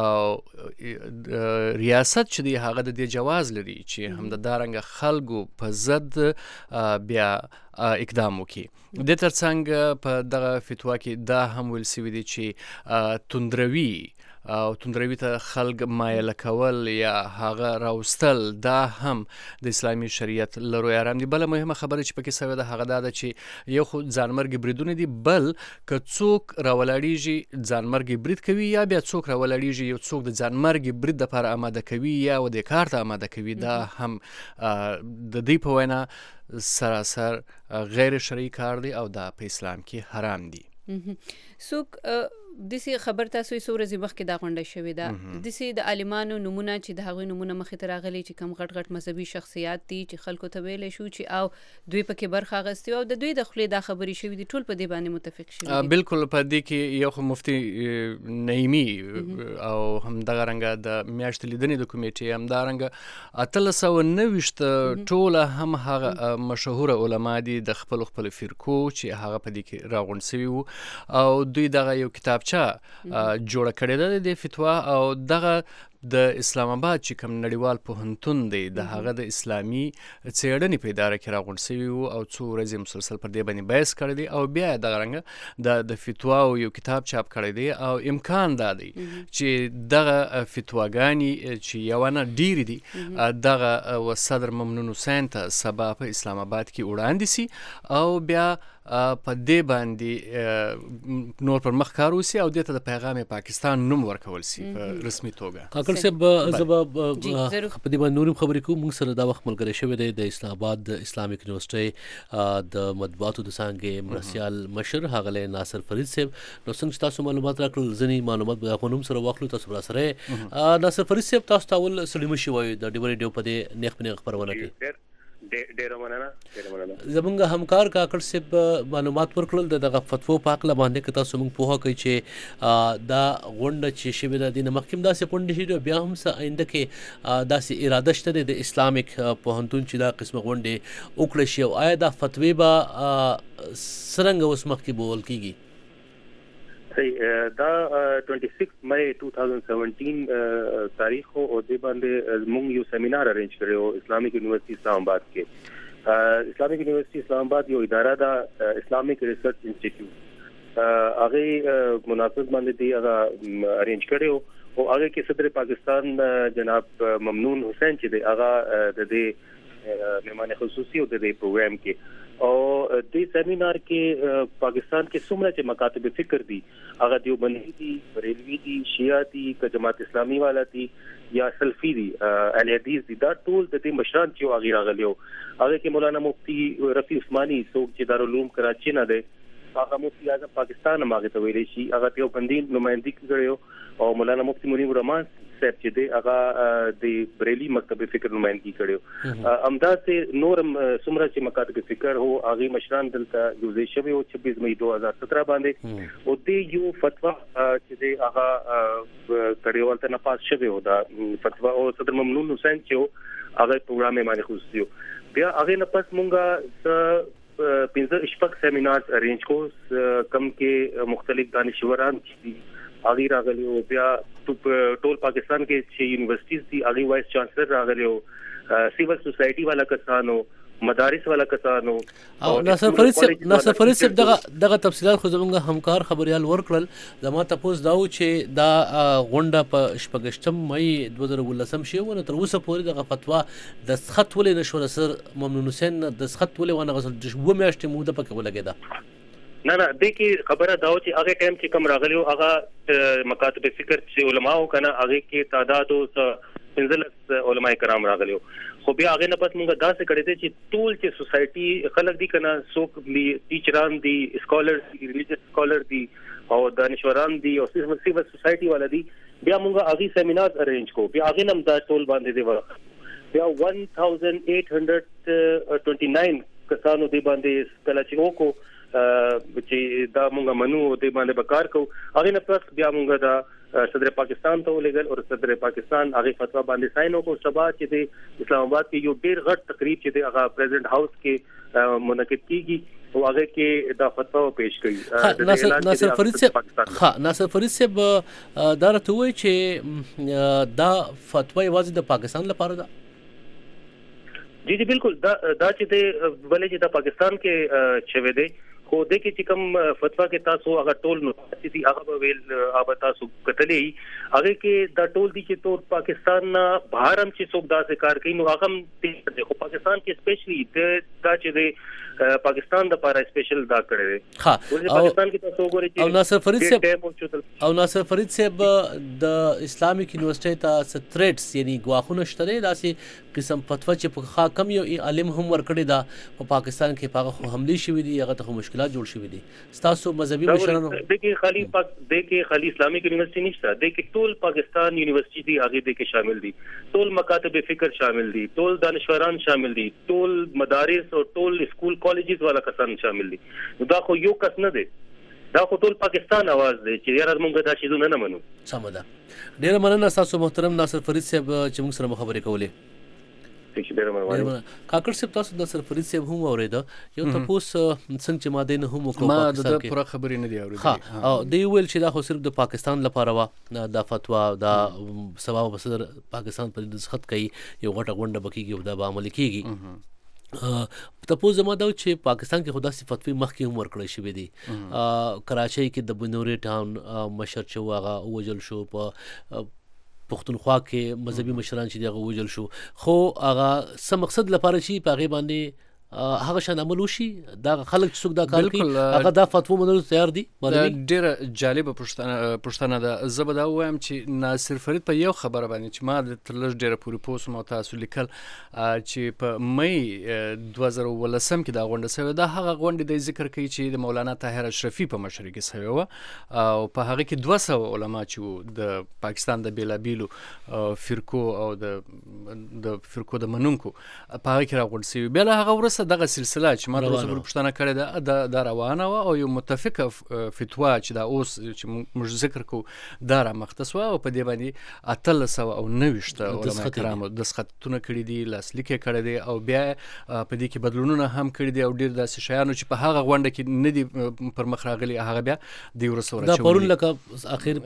او ریاست چې دی هغه د جواز لري چې هم د دارنګ خلکو په ضد بیا اقدام وکړي د ترڅنګ په دغه فتوا کې دا هم ویل سوي دي چې توندروي ته خلک مایل کول یا هغه راوستل دا هم د اسلامي شریعت لروي حرام دي بل مهمه خبره چې پکې سوي ده هغه دا چې یو خو ځانمرګي بریدونه دي بل که څوک راولاړیږي ځانمرګي برید کوي یا بیا څوک راولاړیږي یو څوک د ځانمرګي برید لپاره آماده کوي یا د کار ته آماده کوي دا هم د دې په وینا سراسر غیر شرعي کار دی او دا په اسلام کې حرام دي څوک دسی خبر تاسو یې سورزي مخکې دا غونډه شوې ده دسی د عالمانو نمونه چې د هغوی نمونه مخې ته راغلي چې کم غټ مذهبي شخصیات دي چې خلکو ته ویل شو چې او دوی پکې برخه اخیستي او د دوی د خلې دا خبرې شوې دي ټول په دې باندې متفق شوي بالکل په دې کې یو خو مفتي نعیمی او هم دغه رنګ د میاشتې لیدنې د کمیټې هم دا رنګ 1390 ټوله هم هغه مشهور علما دي د خپل فرقو چې هغه په دې کې راغونډ شوي وو او دوی دغه یو کتاب جوړه کړې ده د فتوا او دغه د اسلام آباد چې کوم نړیوال پوهنتون دی د هغه د اسلامي څېړنې په اداره کې راغونډ شوي وو او څو ورځې مسلسل پر دې باندې بحث کړی دی او بیا دغه رنګ د فتوا یو کتاب چاپ کړی دی او امکان دا دی چې دغه فتواګانې چې یو نه ډېرې دي دغه صدر ممنون حسین ته سبا په اسلام آباد کې وړاندې سي او بیا په دې باندې نور پر مخ کار وسی او دته د پیغام پاکستان نوم ورکول سي په رسمي توګه کاکل صاحب زبا په دې باندې نورم خبرې کوم موږ سره دا وخت ملګری شوی دی د اسلام آباد د اسلامیک یونیورسيټي د مطبوعاتو د څنګه مرسیال مشر هغه ناصر فرید صاحب نو څنګه تاسو معلومات راکړل ځنی معلومات به غونم سره واخلو تاسو را سره ناصر فرید صاحب تاسو ته سلیم شي وای د ډیو په دې نیخ په خبرونه کې ډېر مننه زمونږ همکار کاکړ صاحب معلومات ورکړل دغه فتوا پاک له باندې که تاسو موږ پوهه کوي چې دا غونډه چې شوې ده د مخکیم داسې پونډې شي بیا هم څه آینده کې داسې اراده شته د اسلامیک پوهنتون چې دا قسمه غونډې وکړي شي او آیا دا فتوی به څنګه اوس مخکې بول کیږي دا 26 مئی 2017 تاریخ او د باندې موږ یو سیمینار ارینج کړو اسلامیک یونیورسيټي اسلام آباد کې اسلامیک یونیورسيټي اسلام آباد یو اداره ده اسلامیک ریسرچ انسټیټیوټ هغه مناسب باندې دی هغه ارینج کړو او هغه کې صدر پاکستان جناب ممنون حسین چې دی هغه د دې مهمان خصوصي او د دې پروګرام کې او د سیمینار کې پاکستان کې څومره چې مکاتب فکر دي هغه دیوبندي دي بریلوي دي شیعه دي جماعت اسلامي والا دي یا سلفي دي اهل حدیث دي دا ټول د دې مشران چې هغه راغلیو هغه کې مولانا مفتی رفیع عثماني څوک چې دارالعلوم کراچي نه دی هغه مفتي اعظم پاکستان ماغه ته ویلي شي هغه یو بندین نمائندګي کړو او مولانا مفتی منیر الرحمن صاحب چې دی هغه د بریلی مکتب فکر نمائندګي کړو امداد سے نورم سمره چې مکاتب فکر هو هغه مشران دلته یوزي شوی او 26 مئی 2017 باندې او د یو فتوا چې دی هغه کړیو ولته نه پاس شوی او دا فتوا او صدر ممنون حسین چې هغه پروګرام باندې خصوصي بیا هغه نه پس مونږه 15 شپږ سیمینار ارینج کو کم کې مختلف دانشوران چې هغه راغلي او بیا ټول پاکستان کې چې یونیورسيټیز دي هغه وایس چانسلر راغلي او سیول سوسایټي والا کسانو مدارس والا کسانو او ناصر فرید صاحب دغه تفصیلات خو زموږ همکار خبريال ورکړل زما تاسو دا و چې دا غونډه په شپږشتم مئی 2019 شو نو تر اوسه پورې دغه فتوا د سخت ولې نشو سر ممنون حسین د سخت ولې ونه غسل د شوه میاشتې موده پکې ولګیدا نه د کی خبره دا و چې هغه ټایم چې کم راغلیو هغه مکاتب فکر چې علماو کنه هغه کې تعداد او 15 علماء کرام راغلیو خو بیا هغه نه پس موږ دا څه کړی چې ټول چې سوسایټي خلک دي کنه څوک دي ټیچران دي سکالر دي ریلیجیس سکالر دي او دانشوران دي او سیول سوسایټي والا دي بیا موږ هغه سیمینار ارینج کو بیا هغه نم دا ټول باندې دی بیا 1829 کسانو دی باندې کله چې وکړو چې دا موږ منو دی باندې بکار کو هغه نه پس بیا موږ دا صدر پاکستان ته ولېګل او صدر پاکستان هغه فتوا باندې ساين وکړ سبا چې د اسلام آباد کې یو ډېر غټ تقریب چې د هغه پریزیدنت هاوس کې منعقد کیږي او هغه کې دا فتوا پیش کړي ناصر فرید صاحب دا راته وایي چې دا فتوا یوازې د پاکستان لپاره ده جی بالکل دا چې د ولې چې د پاکستان کې چوي دی خو د کې چې کوم فتوا کې تاسو هغه ټول نو چې هغه ویل هغه تاسو کتلې هغه کې دا ټول دي چې ټول پاکستان نه بهر هم چې څوک دا کار کوي نو هغه خو پاکستان کې سپیشلی دا چې د پاکستان د لپاره سپیشل دا کړی دی پاکستان کې تاسو وګورئ چې او ناصر فرید صاحب د اسلامیک یونیورسيټي ته ستریټس یعنی غواخونه شته داسې قسم فتوا چې په کم یو عالم هم ورکړی دا په پاکستان کې پاغه حمله شوې دي هغه ته مشکلات جوړ شوې دي تاسو مذهبي مشرانو د کې خالي اسلامي یونیورسيټي نشته د کې ټول پاکستان یونیورسيټي دي هغه د کې شامل دي ټول مکاتب فکر شامل دي ټول دانشوران شامل دي ټول مدارس او ټول سکول کالجز والا کسان شامل دي دا خو یو کس نه دی دا خو ټول پاکستان आवाज دی چې یاره موږ دا شی نه منو سم ده ډیر مننه تاسو محترم ناصر فرید صاحب چې موږ سره خبرې کولې کاکړ صاحب تاسو د ناصر فرید صاحب هم اوریدا یو تاسو څنګه چې ماده نه هم وکړو ما د پوره خبرې نه دی اوریدلې او دی ویل چې دا خو صرف د پاکستان لپاره وا دا فتوا دا سبا صدر پاکستان پر دسخط کوي یو غټه غونډه بکیږي او دا به عمل کیږي تاسو زما دا چې پاکستان کې خدا صفات په مخ کې هم ورکړی شوی دی کراچۍ کې د بنوري ټاون مشر چې واغه وجل شو په پښتونخوا کې مذهبي مشران چې دغه وجل شو خو هغه سم مقصد لپاره چې په غي باندې هغه شان عمل وشي دا خلک څوک دا کار کوي هغه دا فتوا منلو تیار دي ډیره جالب پښتنه ده زبر دا وایم چې ناصر فرید په یو خبره باندې چې ما د ترلږ ډیره پوری پوسټ مو تاسو لیکل چې په مئی 2019 کې دا غونډه شوې ده هغه غونډه د ذکر کوي چې د مولانا طاهر اشرفي په مشرۍ کې شوې و او په هغه کې 200 علما چې د پاکستان د بیلابیلو فرقو او د فرقو د منونکو په هغه کې راغونډ شوی بل هغه ورسره دغه سلسله چې ما تاسو پر پښتنه کړې ده د روانه او یو متفقه فتوا چې دا اوس چې موږ ذکر کوو دا را مختص او په دې باندې 390 علماء کرامو د سختونه کړې دي لاسلیک کړې دي او بیا په دې کې بدلونونه هم کړې دي او ډیر داسې شیانو چې په هغه غونډه کې نه دي پر مخ راغلي هغه بیا دی ورسره دا پرون لکه اخر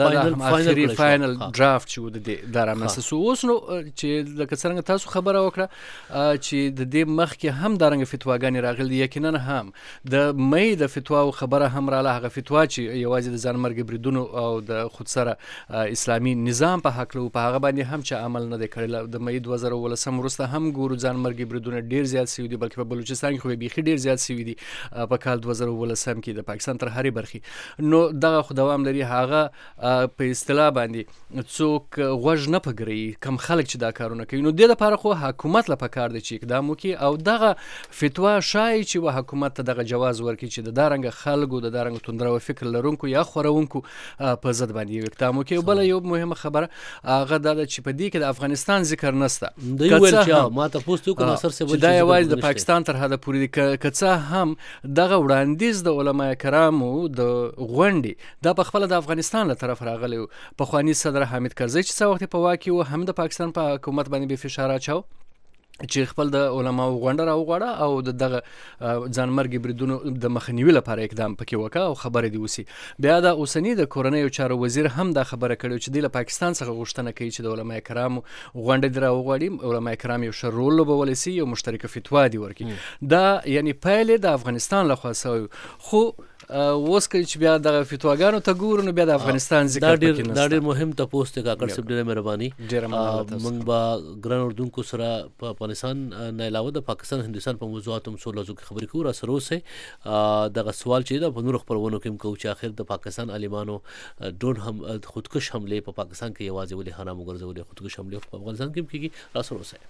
فاینل ډرافت چې د را مسس اوس نو چې لکه څنګه تاسو خبره وکړه چې د دې مخ کې هم دارنګ فتواګانې راغلي یقینا هم د مې د فتوا او خبره هم رااله هغه فتوا چې یوازې د ځان مرګ بریدونو او د خود سره اسلامي نظام په حق له په هغه باندې هم چې عمل نه کړل د مې 2019 وروسته هم ګورو ځان مرګ بریدونه ډیر زیات شوي دي بلکې په بلوچستان کې خو به ډیر زیات شوي دي په کال 2019 کې د پاکستان تر هرې برخي نو دغه خو دوام لري هغه په اصطلاح باندې څوک غوږ نه پګري کم خلک چې دا کارونه کوي نو د لپاره خو حکومت لپاره کار دی چې اقدام وکړي او دغه فتوا شای چې و حکومت ته دغه جواز ورکړي چې د دارنګ خلکو د دارنګ توندرو فکر لرونکو یا خورونکو په ضد باندې یو اقدام وکړي. بل یو مهمه خبره هغه دا چې په دې کې د افغانستان ذکر نشته. دوی ویل چې ما ته پوښتنه وکړه ناصر صاحب چې دا یوازې د پاکستان تر حده پورې که څه هم دغه وړاندیز د علما کرامو د غونډې دا په خپل د افغانستان له طرف راغلی. پخوانی صدر حامد کرزي چې څه وخت په واکي و هم د پاکستان په حکومت باندې به فشار اچاو چې خپل د علماو غونډه راوغواړه او دغه ځانمرګي بریدونو د مخنیوي لپاره اقدام پکې وکړه او خبرې دی وسی. بیا د اوسنی د کورنیو چارو وزیر هم دا خبره کړې چې د پاکستان څخه غوښتنه کوي چې د علماء کرامو غونډه دی راوغواړي، علماء کرام یو ښه رول لوبولی سي، یو مشترکه فتوا دی ورکړي. دا یعنی پایلې د افغانستان لخوا سوی. خو اوس چې بیا د فتواګانو ته ګورو نو بیا د افغانستان ذکر پکې نشته. دا ډېر مهم تاسو ته کاکړ صاحب ډېره مهرباني. موږ به ګران اردوونکو سره په افغانستان نه علاوه د پاکستان هندوستان په موضوعاتو هم څو لحظو کې خبرې کوو. راسره اوسئ. دغه سوال چې دا په نورو خپرونو کې هم کوو چې آخر د پاکستان عالمانو ډرون هم خودکش حملې په پاکستان کې یوازې ولې حرام وګرځولې، خودکش حملې په افغانستان کې هم کېږي. راسره اوسئ.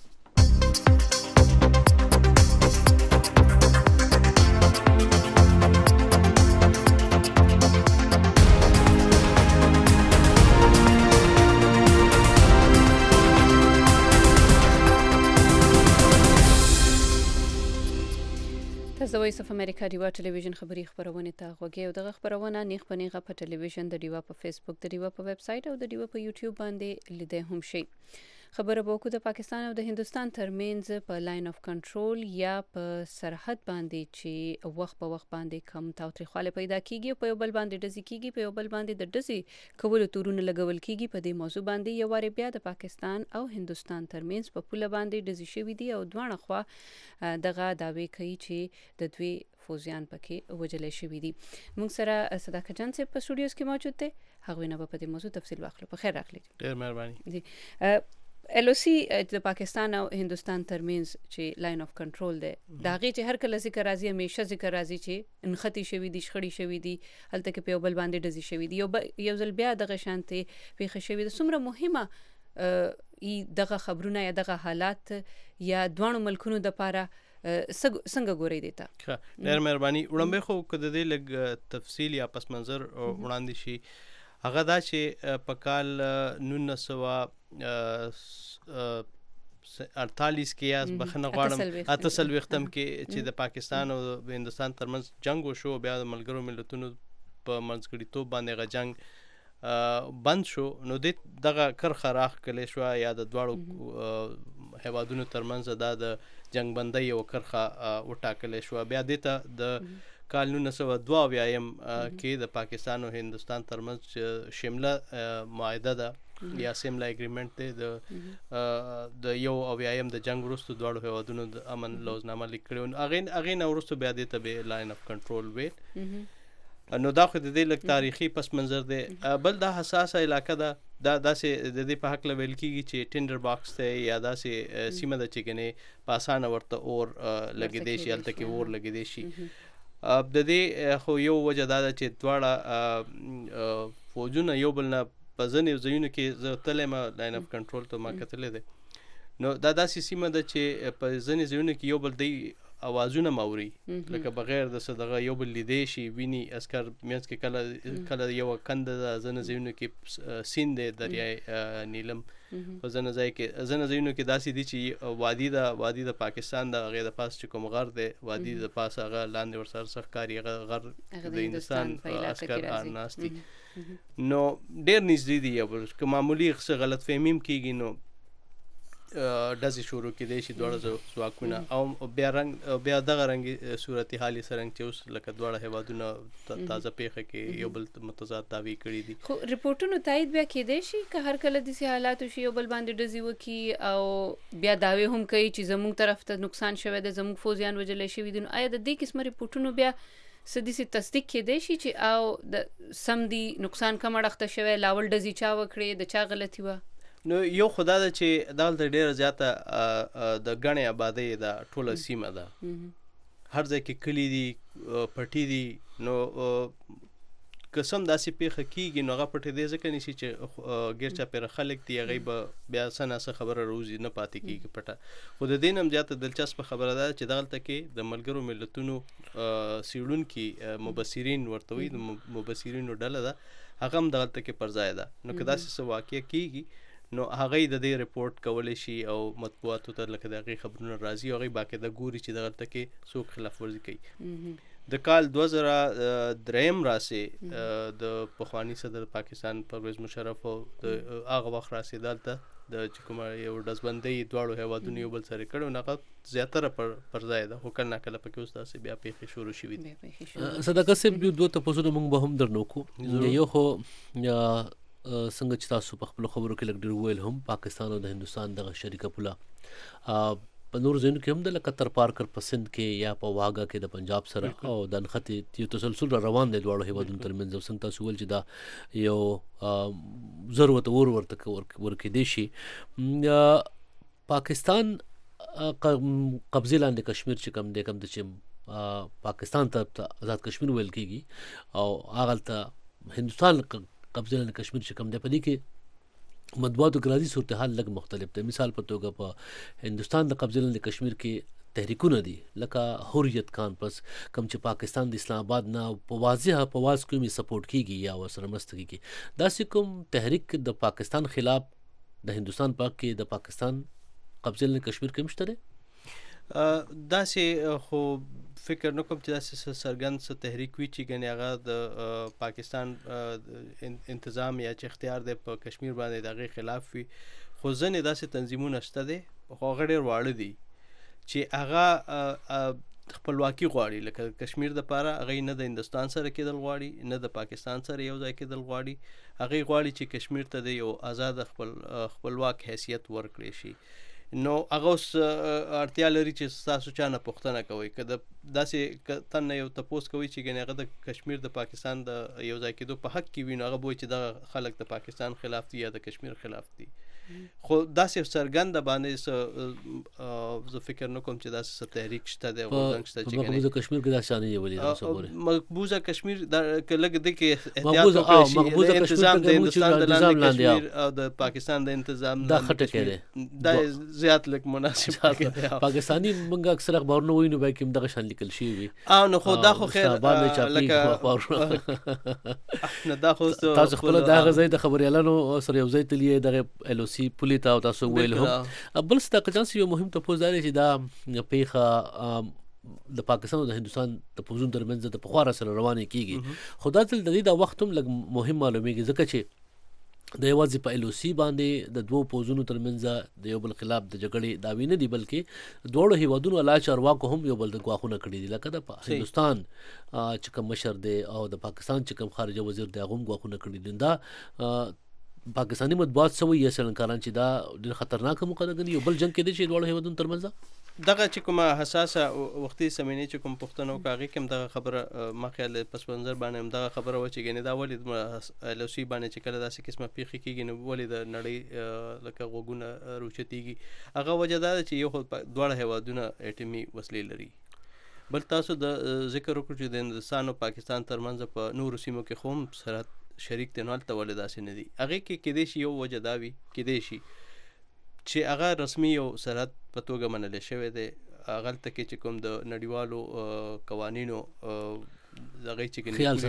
د وایس اف امریکا ډیوا ټلویزیون خبری خبرونه ته غوږی او دغه خبرونه نیغ په نیغه په ټلویزیون د ډیوا په فیسبوک د ډیوا په ویب سټ او د ډیوا په یوټیوب باندې لیدای هم شي. خبره به وکړو د پاکستان او د هندوستان ترمنځ په لاین اف کنټرول یا په سرحد باندې چې وخت په وخت باندې کم تاوتریخواله پیدا کیږي، په یو بل باندې ډزې کیږي، په یو بل باندې د ډزې کولو تورونه لګول کیږي. په دې موضوع باندې یو واری بیا د پاکستان او هندوستان ترمنځ په پوله باندې ډزې شوې دي او دواړه خوا دغه داوی کوي چې د دوی فوزیان پکې وجلې شوې دي. موږ سره صداقت جان صاحب په سټوډیوز کې موجود دي، هغوی نه په دې موضوع تفصیل واخلو. په خیر راغلی. ډېر مهرباني. جی LOC د پاکستان او هندوستان ترمنځ چې لاین اف کنټرول دی دا غي چې هر کله ذکر راځي همیشه ذکر راځي چې انختی شوی دي، شخړی شوی دي، هلته کې په بل باندې ډزې شوی دي. یو ځل بیا دغه شانتي پیښه شوی د څومره مهمه دغه خبرونه یا دغه حالات یا دوه ملکونو د پاره څنګه ګوري دیتا. ډېر مهرباني. وړاندې خو کده دې لګ تفصیل یا پس منظر وړاندې شي. هغه دا چې په کال 1948 کې یا بخنه غواړم 88 ختم کې چې د پاکستان او هندوستان ترمنځ جنگ وشو، بیا د ملګرو ملتونو په منځګړیتوب باندې غا جنگ بند شو، نو دغه کرخه راخکلې شو یا د دواړو هیوادونو ترمنځ د جنگ بندۍ یو کرخه وټاکلې شو. بیا دته د کال 1992 کې د پاکستان او هندوستان ترمنځ شمله معاهده ده یا سیملا اګریمنت دی د یو اویایم د جنگ وروسته دواړو هیوادونو د امن لوزنامه لیکلو. هغه نه وروسته بیا دته به لاین اف کنټرول ویل. نو دا خو د دې لک تاریخي پس منظر دی. بل دا حساسه علاقه ده، دا داسې د دې په حق لویل کیږي چې ټینډر باکس ته یا داسې سیمه د چګنې پاسانه ورته اور لګې دی شي، الته کې اور لګې دی شي. د دې خو یو وجه دا ده چې دواړه فوجونه یو بل نه په ځینې ځایونو کې زه تللی ما لاین اف کنټرول ته ما کتلی دی. نو دا داسې سیمه ده چې په ځینې ځایونو کې یو بل دی اوازونه موري، لکه بغیر د صدغه یو بل لیدې شي ویني اسکر مینس کې کله یو کنده ده، ځینې ځایونو کې سیند دی دریای نیلم، په ځینې ځای کې ځینې ځایونو کې داسې دي چې وادي د پاکستان د هغې د پاس چې کوم غر دی وادي د پاس هغه لاندې ورسره څه ښکاري هغه غر د هندوستان عسکر ناست دي. نو ډېر نږدې دي یو بل. که معمولي څه غلط فهمي هم کېږي نو ډزې شروع کېدای شي دواړه ځواکونه او بیا دغه رنګې صورتحال یې څرنګه چې اوس لکه دواړه هیوادونه تازه پیښه کې یو بل متضاد دعوې کړي دي. خو ریپورټونو تایید بیا کېدای شي که هر کله داسې حالات وشي یو بل باندې ډزې وکړي او بیا دعوې هم کوي چې زموږ طرف ته نقصان شوی دی، زموږ فوجیان وژلی شوي دي. نو آیا د دې قسمه ریپورټونو بیا څه تصدیق کېدای شي چې او د سم دي نقصان کم اړخته شوی، لاول ډزې چا وکړې، د چا غلطي وه؟ نو یو خدا ده چې دلته ډیره زیاته د غنې آبادی د ټوله سیمه ده، هر ځای کې کلی دي پټی دي. نو قسم داسې پیښه کیږي نو هغه پټېدی ځکه نیسي چې غیر چاپېره خلک دي هغوی به بیا څه ناڅه خبره روزي نه پاتې کیږي پټه. خو د دې نه هم زیاته دلچسپه خبره ده چې دغلته کې د ملګرو ملتونو څېړونکي مبصرین ورته وایي د مبصرینو ډله ده هغه هم دغلته کې پر ځای ده. نو که داسې څه واقع کیږي نو هغوی د دې رپورټ کولی شي او مطبوعاتو ته لکه د هغې خبرونه راځي او هغوی باقاعده ګوري چې دغلته کې څوک خلاف ورزي کوي. د کال 2003 راسې د پخوانی صدر پاکستان پرویز مشرف او د هغه وخت راسې دلته د چې کومه یو ډزبندۍ دواړو هیوادونو یو بل سره کړی او هغه زیاتره پر ځای ده. خو کله ناکله پکې اوس داسې بیا پیښې شروع شوي دي. صدقه صاحب یو دوه تپوسونه موږ به هم درنه وکړو. یو خو څنګه چې تاسو په خپلو خبرو کې لږ ډېر وویل هم پاکستان او د هندوستان دغه شریکه پوله په نور ځایونو کې هم د لکه تر پارکر په سند کې یا په واګه کې د پنجاب سره او د نښتې یو تسلسل را روان دی دواړو هیوادونو ترمنځ. او څنګه تاسو ویل چې دا یو ضرورت ورته ورکېدی شي. پاکستان قبضې لاندې کشمیر چې کوم دی کوم د چې پاکستان ته آزاد کشمیر ویل کېږي او هغلته هندوستان قبضې لاندې کشمیر چې کوم دی په دې کې مطبوعاتو کې راځي صورتحال لږ مختلف دی. مثال په توګه په هندوستان د قبضې لاندې کشمیر کې تحریکونه دي لکه حریت کانفرنس کوم چې پاکستان د اسلام آباد نه په واضح په واضح کومي سپورټ کیږي یا ورسره مرسته کیږي. داسې کوم تحریک د پاکستان خلاف د هندوستان پاک کې د پاکستان قبضې لاندې کشمیر کې مشته دی؟ داسې خو فکر نه کوم چې داسې څرګند څه تحریک وي چې ګنې هغه د پاکستان انتظام یا چې اختیار دی په کشمیر باندې د هغې خلاف وي. خو ځینې داسې تنظیمونه شته دی خو هغه ډېر واړه دي چې هغه خپلواکي غواړي. لکه کشمیر دپاره هغوی نه د هندوستان سره کېدل غواړي نه د پاکستان سره یو ځای کېدل غواړي. هغوی غواړي چې کشمیر ته د یو آزاد خپلواک حیثیت ورکړی شي. نو هغه اوس اړتیا لري چې تاسو چا نه پوښتنه کوئ که د داسې تن نه یو تپوس کوئ چې ګنې هغه د کشمیر د پاکستان د یو ځای کېدو په حق کې وي نو هغه به وایي چې دغه خلک د پاکستان خلاف دي یا د کشمیر خلاف دي. خو داسې څرګنده باندې زه فکر نه کوم چې داسې څه تحریک شته دی او ځنګ شته چې مقبوضه کشمیر کې داسې نه یې ولې مقبوضه کشمیر که لږ د کې احتیاط وکړي شي انتظام د هندوستان د لاندې کشمیر او د پاکستان د انتظام دا خټه دی دا زیات لږ مناسب پاکستاني موږ اکثر اخبارونه وینو باید کوم دغه شان لیکل شي وي نو خو دا خو خیر لکه نه دا خو تاسو خپل دا غځي د خبريالانو سره یو ځای تللی دغه LOC پولی ته تاسو ویل هم بل څه تاسو یو مهم تپوس دی چې دا پیښه د پاکستان او د هندوستان د پوزون ترمنځ د پخواره سره روانه کیږي. خو دا تل د دې د وخت هم لږ مهم معلومیږي ځکه چې د یوازې په LOC باندې د دوو پوزونو ترمنځ د یو بل خلاف د جګړې داوی نه دی بلکې دواړو هیوادونو اعلی چارواکو هم یو بل د ګواښونه کړي دي. لکه د هندوستان چې کوم مشر دی او د پاکستان چې کوم خارجه وزیر دی هغه هم ګواښونه کړي دي. دا پاکستاني مطبوعات سوي یا څرنګاران چې دا ډېر خطرناک موقعه ده یو بل جنگ کې دی چې دواړو هیوادونو ترمنځ دغه چې کومه حساسه وختي سمینې چې کوم پښتنو کاغي کوم دغه خبره ما خیال پس منظر باندې هم دغه خبره و چې ګنې دا ولې LOC باندې چې کله داسې قسمه پیښې کېږي نو ولې د نړۍ لکه غوږونه روچتېږي هغه وجه دا چې یو دواړه هیوادونه اټومي وسلې لري. بل تاسو د ذکر وکړو چې د هندوستان او پاکستان ترمنځ په نورو سیمو کې خو هم سرحد شریک دی نو هلته ولې داسې نه دي. هغې کې کیدای شي یو وجه دا وي کیدای شي چې هغه رسمي یو سرحد په توګه منلی شوی دی. هغلته کې چې کوم د نړیوالو قوانینو هغې چې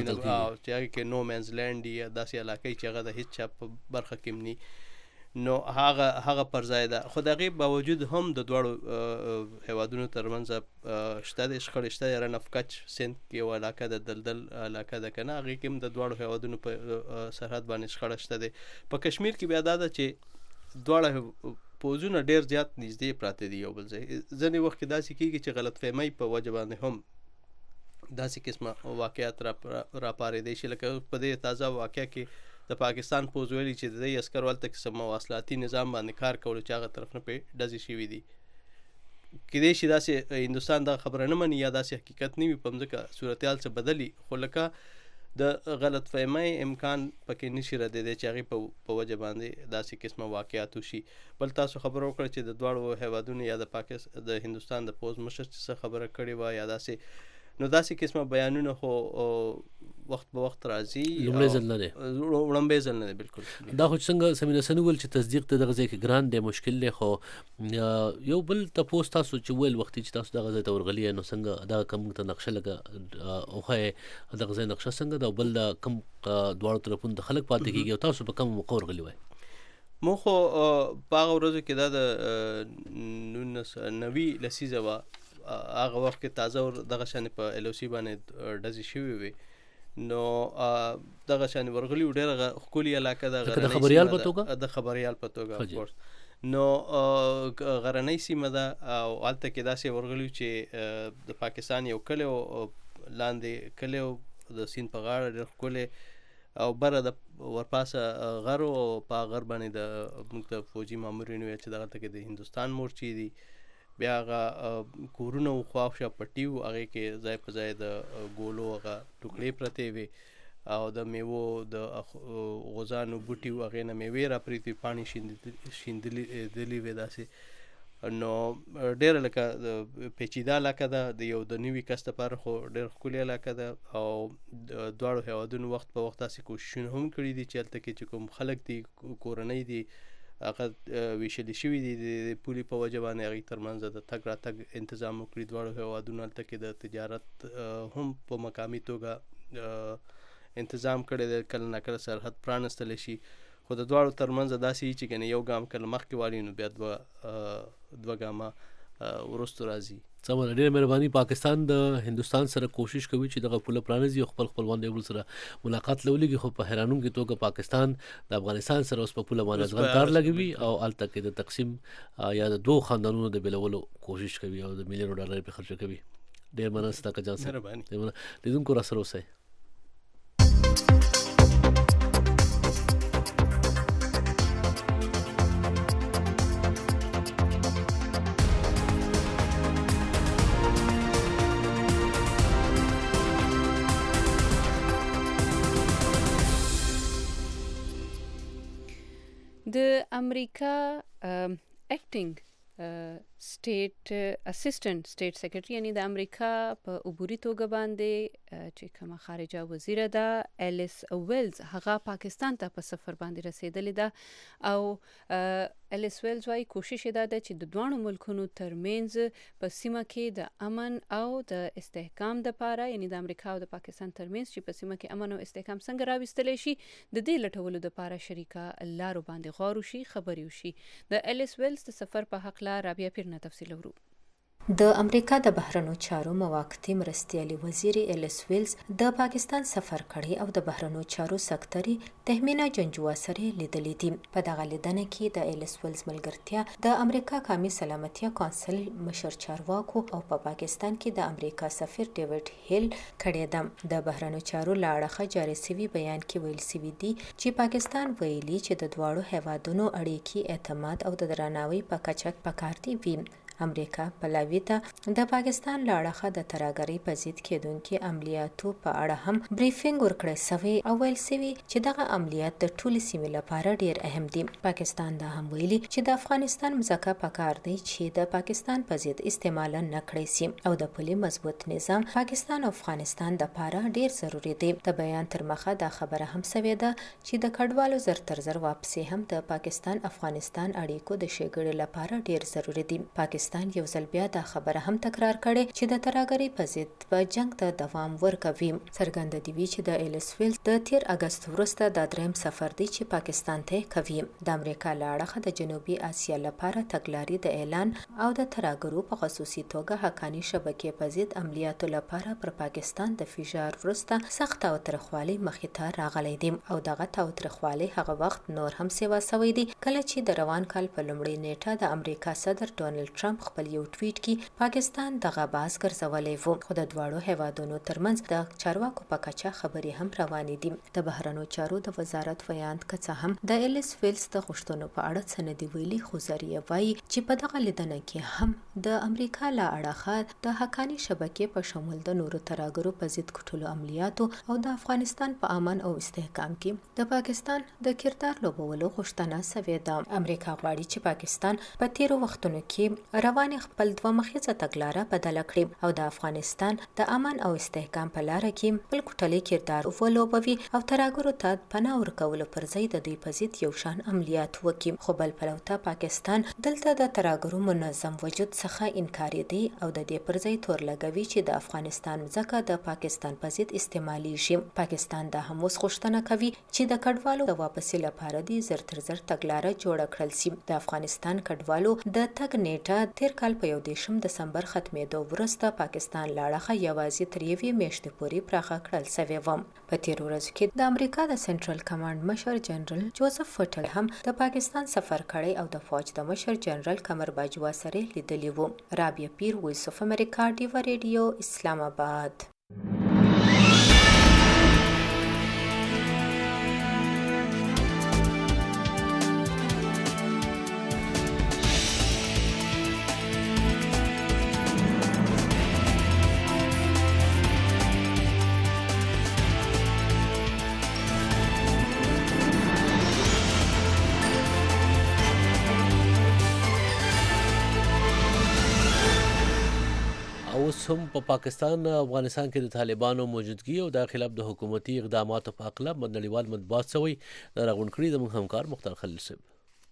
هغې کې نو مینز لینډ یا داسې علاقه چې هغه د هېڅ چا په برخه کې ني نو هغه پر ځای ده. خو د هغې باوجود هم د دواړو هیوادونو ترمنځ شته دی شخړې شته دی. رن اف کچ سند کې یو علاقه د دلدل علاقه ده که نه هغې کې هم د دواړو هیوادونو په سرحد باندې شخړه شته دی. په کشمیر کې بیا دا ده چې دواړه پوځونه ډېر زیات نږدې پراته دي یو بل ځای. ځینې وخت کې داسې کېږي چې غلط فهمۍ په وجه باندې هم داسې قسمه واقعات راپارېدی شي. لکه په دې تازه واقعه کې د پاکستان پوځ ویلي چې د دې عسکر ولته قسم مواصلاتي نظام باندې کار کولو چې هغه طرف نه پې ډزې شوي دي. کیدای شي داسې هندوستان دغه خبره نه مني یا داسې حقیقت نه وي په مځکه صورتحال څه بدلي. خو لکه د غلط فهمۍ امکان پکې نشي ردېدی چې هغې په وجه باندې داسې قسمه واقعات وشي. بل تاسو خبره وکړه چې د دواړو هیوادونو یا د هندوستان د پوځ مشر چې څه خبره کړې وه یا داسې نو داسې قسمه بیانونه خو وخت به وخت راځي لومړی ځل نه دی وړاندې ځل نه دی بالکل دا خو څنګه سمینه سنول چې تصدیق ته دغه ځای کې ګران دی مشکل دی خو یو بل تاسو چې ویل وخت چې تاسو دغه ځای ته ورغلی نو څنګه دا کوم ته نقشه لګه اوخه دغه ځای نقشه څنګه دا بل کوم دواړو طرفونو د خلک پاتې کیږي او تاسو په کوم موقع ورغلی وای مو خو په هغه ورځو کې دا د 1990 لسیزه وا هغه وخت کې تازه دغه شان په ال او سی باندې ډزې شوې وي نو دغه شان ورغلی ډېر خولي علاقه د خبريال په توګه د خبريال په توګه اف کورس نو غرنۍ سیمه ده او الته کې داسې ورغلی چې د پاکستان یو کلی لاندې کلی د سیند په غاړه ډېر خولي او بره د ورپاسه غرو په غر باندې د موږ ته فوجي مامورینو چې دغه ته د هندستان مورچې دي بیا هغه کورونه خواوشا پټیو هغه کې ځای په ځای د ګولو هغه ټوکړې پرتې وي او د میوو د غوزانو بوټیو هغه نه میوې را پریتي پانی شیندلې وي داسې نو ډېر لکه پیچیده علاقه ده د یو د نوي کس لپاره خو ډېر ښکلې علاقه ده او دواړو هېوادونو وخت په وخت داسې کوششونه هم کړي دي چې هلته کې چې کوم خلک دي کورنۍ دي هغه ویشلې شوي دي د پولي په وجه باندې هغوی ترمنځ د تګ راتګ انتظام وکړي دواړو هېوادونو هلته کې د تجارت هم په مقامي توګه انتظام کړی دی کله ناکله سرحد پرانستلی شي خو د دواړو ترمنځ داسې وي چې کنه یو ګام کله مخکې والی نو بیا دوه ګامه وروستو راځي سمه ډېره مهرباني پاکستان د هندوستان سره کوشش کوي چې دغه پوله پرانیزي او خپل خپلوان یو بل سره ملاقات لولېږي خو په حیرانونکې توګه پاکستان د افغانستان سره اوس په پوله باندې ځغلتار لګوي او هلته کې د تقسیم یا د دوه خاندانونو د بېلولو کوشش کوي او د میلیونو ډالر پرې خرچه کوي ډېر مننه ستاسو جان صاحب مهرباني لیدونکو را سره اوسئ د امریکا اکټینګ سټیټ اسسټنټ سټیټ سیکریټري یعنی د امریکا په عبوري توګه باندې چې کومه خارجه وزیر ده الیس ویلز هغه پاکستان ته په سفر باندې رسیدلې ده او الیس ویلز وايي کوشش ده چې د دوه ملکونو ترمنځ په سیمه کې د امن او د استحکام لپاره یعنی د امریکا او د پاکستان ترمنځ چې په سیمه کې امن او استحکام څنګه راوستل شي د دې لټولو لپاره شریکه لارو باندې غور وشي خبري وشي د الیس ویلز د سفر په حق لا رابعه پیر نه تفصیل ورو د امریکا د بهرنیو چارو موقتی مرستیالي وزیر الیس ویلز د پاکستان سفر کړی او د بهرنیو چارو سکتري تهمینا جنجوا سره لیدلې دي په دغه لیدنه کې د الیس ویلز ملګرتیا د امریکا قومي سلامتیا کونسل مشر چارواکو او په پاکستان کې د امریکا سفیر ډیوډ هیل کړی ده د بهرنیو چارو لاړخه جاري سوي بیان کې ویل سوي دي چې پاکستان ویلي چې د دواړو هیوادونو اړیکې اعتماد او د درناوي په کچه پکار دي وي امریکا پلاوی ته د پاکستان لاړخه د ترهګرۍ په ضد کېدونکو عملیاتو په اړه هم بریفینګ ورکړی سوی او ویل سوي چې دغه عملیات د ټولې سیمې لپاره ډیر اهم دي پاکستان دا هم ویلي چې د افغانستان مځکه پکار دی چې د پاکستان په ضد استعمال نه کړی سي او د پولي مضبوط نظام پاکستان او افغانستان د لپاره ډیر ضروری دی د بیان تر مخه دا خبره هم سوي ده چې د کډوالو زر تر زر واپسي هم د پاکستان افغانستان اړیکو د ښېګړې لپاره ډیر ضروری دي پاکستان یو ځل بیا دا خبره هم تکرار کړي چې د ترهګرۍ په ضد په جنگ ته دوام ورکوي څرګنده دی چې د الیس ویلز د 13 اگست وروسته د دریم سفر دی چې پاکستان ته کوي د امریکا لاړخه د جنوبي اسیا لپاره تګلاري د اعلان او د ترهګرو په خصوصي توګه حقانی شبکې په ضد عملیاتو لپاره پر پاکستان د فشار وروسته سخت او ترخوالي مخې ته راغلی دی او دغه تاوترخوالي هغه وخت نور هم سیوا سوی دی کله چې د روان کال په لومړۍ نیټه د امریکا صدر ډونالد ټرمپ خپل یو ټویټ کې پاکستان دغه باز ګرځولې وو خو د دواړو هیوادونو ترمنځ د چارواکو په کچه خبرې هم روانې دي د بهرنیو چارو د وزارت ویاند کڅه هم د الیس ویلز د غوښتنو په اړه څه نه دی ویلي خو ذریعه وایي چې په دغه لیدنه کې هم د امریکا له اړخه د حقانی شبکې په شمول د نورو ترهګرو په ضد کوټلو عملیاتو او د افغانستان په امن او استحکام کې د پاکستان د کردار لوبولو غوښتنه سوې ده امریکا غواړي چې پاکستان په تیرو وختونو کې روان خپل دوه مخیزه تګلاره بدله کړي او د افغانستان د امن او استحکام په لار کې بل کوټلې کردار ولوبوي او ترهګرو ته پناه ورکولو پر ځای د دوی په ضد یو شان عملیات وکړي. خو بل پلوته پاکستان دلته د ترهګرو منظم وجود څخه انکار دی او د دې پر ځای تور لګوي چې د افغانستان ځکه د پاکستان په ضد استعمالي شي. پاکستان د هم اوس غوښتنه کوي چې د کډوالو د واپسې لپاره د زر تر زر تګلاره جوړه کړل شي. د افغانستان کډوالو د تګ نیټه تیر کال په 1 دسمبر ختمېدو وروسته پاکستان لاړه یوازې تر 1 میاشتې پورې پراخه کړل شوې و. په تیر ورځو کې د امریکا د سنټرل کمانډ مشر جنرال جوزف فټل هم د پاکستان سفر کړی او د فوج د مشر جنرال قمر باجوا سره لیدلی و. رابعه پیر، وایس اف امریکا، ډیوا ریډیو، اسلام آباد. هم په پاکستان افغانستان کې د طالبانو موجودګي او د خلاف د حکومتي اقداماتو په اړه نړیوال مطبوعات سوی د راغونډ کړي د همکار مختار خلیل صاحب.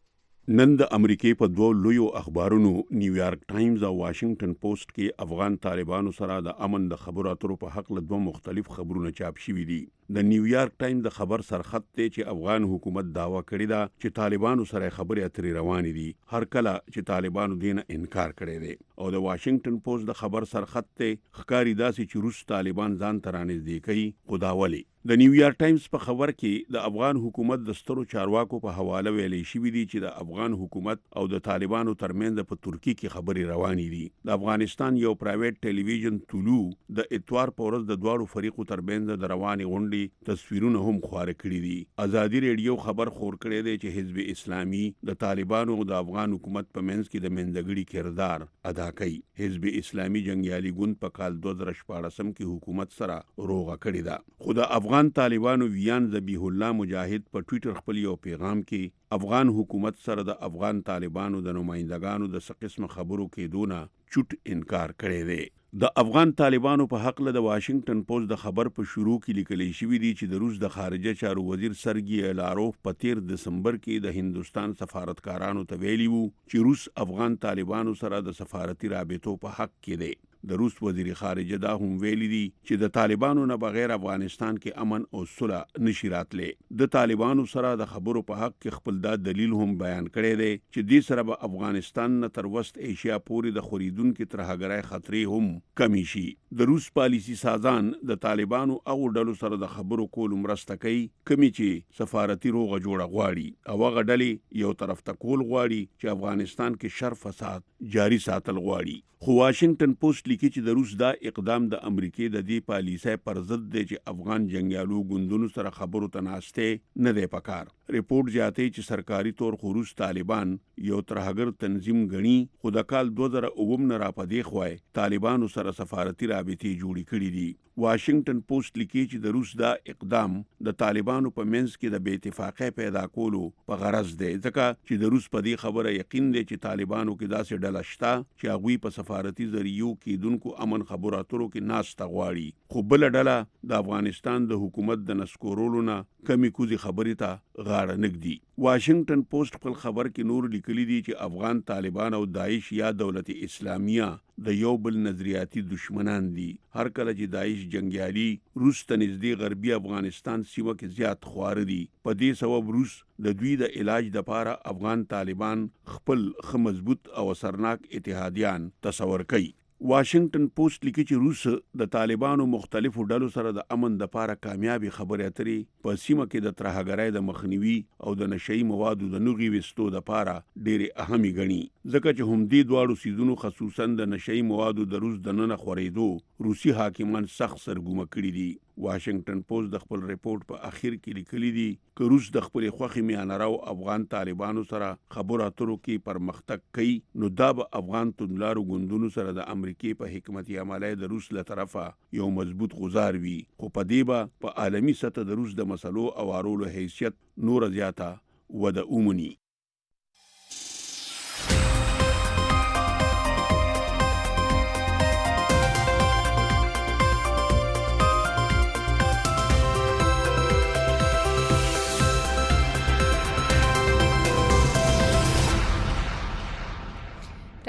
نن د امریکای په دوه لویو اخبارونو نیویارک ټایمز او واشنگټن پوسټ کې افغان طالبانو سره د امن د خبرو اترو په حق له دوه مختلف خبرونه چاپ شوي دي. د نیویارک ټایمز د خبر سرخط ته چې افغان حکومت داوا کړی دا چې طالبانو سره خبرې اترې روانې دي، هر کله چې طالبانو دینه انکار کړی دی. او د واشنگټن پوسټ د خبر سرخط ته ښکاری داسې چې روس طالبان ځان ته رانږدې کوي، خو دا ولې؟ د نیویارک ټایمز په خبر کې د افغان حکومت د سترو چارواکو په حواله ویلې شوې دي چې د افغان حکومت او د طالبانو ترمنځ په ترکی کې خبرې روانې دي. د افغانستان یو پرایویټ ټلویزیون طلوع د اتوار په ورځ د دواړو فریقو ترمنځ د روانې غونډې تصویرونه هم خپاره کړي دي. ازادي ریډیو خبر خور کړی دی چې حزب اسلامي د طالبانو او د افغان حکومت په منځ کې د منځګړي کردار ادا کوي. حزب اسلامي جنگیالي ګوند په کال 2014 کې حکومت سره روغه کړې ده. خو د افغان طالبانو ویان ذبیح الله مجاهد په ټوئیټر خپل یو پیغام کې افغان حکومت سره د افغان طالبانو د نمائندګانو د څه قسم خبرو کې دونه چټ انکار کړی دی. د افغان طالبانو په حق له د واشنگټن پوسټ د خبر په شروع کې لیکل شوی دی چې د روس د خارجه چارو وزیر سرګي لاروف په 13 دسمبر کې د هندستان سفارتکارانو ته ویلي وو چې روس افغان طالبانو سره د سفارتي رابطو په حق کې دی. د روس وزیر خارجه دا هم ویلي دي چې د طالبانو نه بغیر افغانستان کې امن او صلح نشي راتلی. د طالبانو سره د خبرو په حق کې خپل دا دلیل هم بیان کړی دی چې دې سره به افغانستان نه تر وست ایشیا پورې د خوریدونکو ترهګرۍ خطرې هم کمی شي. د روس پالیسی سازان د طالبانو او ډلو سره د خبرو کولو مرسته کوي، کمی چې سفارتي روغه جوړه غواړي او هغه ډلې یو طرف ته کول غواړي چې افغانستان کې شر فساد جاری ساتل غواړي. خو واشنگټن پوسټ لیکي چې د روس دا اقدام د امریکای د دې پالیسۍ پر ضد دی چې افغان جنگیالو ګوندونو سره خبرو ته ناسته نه دی پکار. ریپورت زیاتوي چې سرکاري تور خو روس طالبان یو ترهګر تنظیم غني، خو د کال 2009 نه راپدې خوای طالبانو سره سفارتي رابطې جوړې کړې دي. واشنگټن پوسټ لیکي چې د روس دا اقدام د طالبانو په منځ کې د بې اتفاقۍ پیدا کولو په غرض دی، ځکه چې د روس په دې خبره یقین دی چې طالبانو کې داسې ډله شته چې هغوی په سفارتي ذریعو کېدونکو امن خبرو اترو کې ناسته غواړي. خو بله ډله د افغانستان د حکومت د نسکورولو نه کمی کوزي خبرې ته غاړه نږدي. واشنگټن پوسټ خپل خبر کې نور لیکلي دي چې افغان طالبان او داعش یا دولت اسلامیه د یو بل نظریاتي دشمنان دي. هر کله چې داعش جنگیالي روس ته نږدې غربي افغانستان سیمه کې زیات خوار دي، په دې سبب روس د دوی د علاج لپاره افغان طالبان خپل خ مضبوط او اثرناک اتحادیان تصور کوي. واشنگټن پوسټ لیکي چې روس د طالبانو مختلفو ډلو سره د امن لپاره کامیابی خبرې اترې په سیمه کې د ترهګرۍ د مخنیوي او د نشئی موادو د نوغي وستو لپاره ډېرې اهمي ګڼي، ځکه چې هم دې دواړو سیزونو خصوصا د نشئی موادو د روس د نن خورېدو روسي حاکمان سخت سرګومه کړي دي. واشنگټن پوسټ د خپل ریپورت په اخر کې لیکلي دي چې روس د خپل خوخي میانراو افغان طالبانو سره خبرو اترو کې پرمختګ کوي، نو دا به افغان توندلارو ګوندونو سره د امریکای په حکمت عملای د روس له طرفه یو مضبوط گزار وي، خو په دې به په عالمی سطح د روس د مسلو او اړولو حیثیت نور زیاته وده اومني.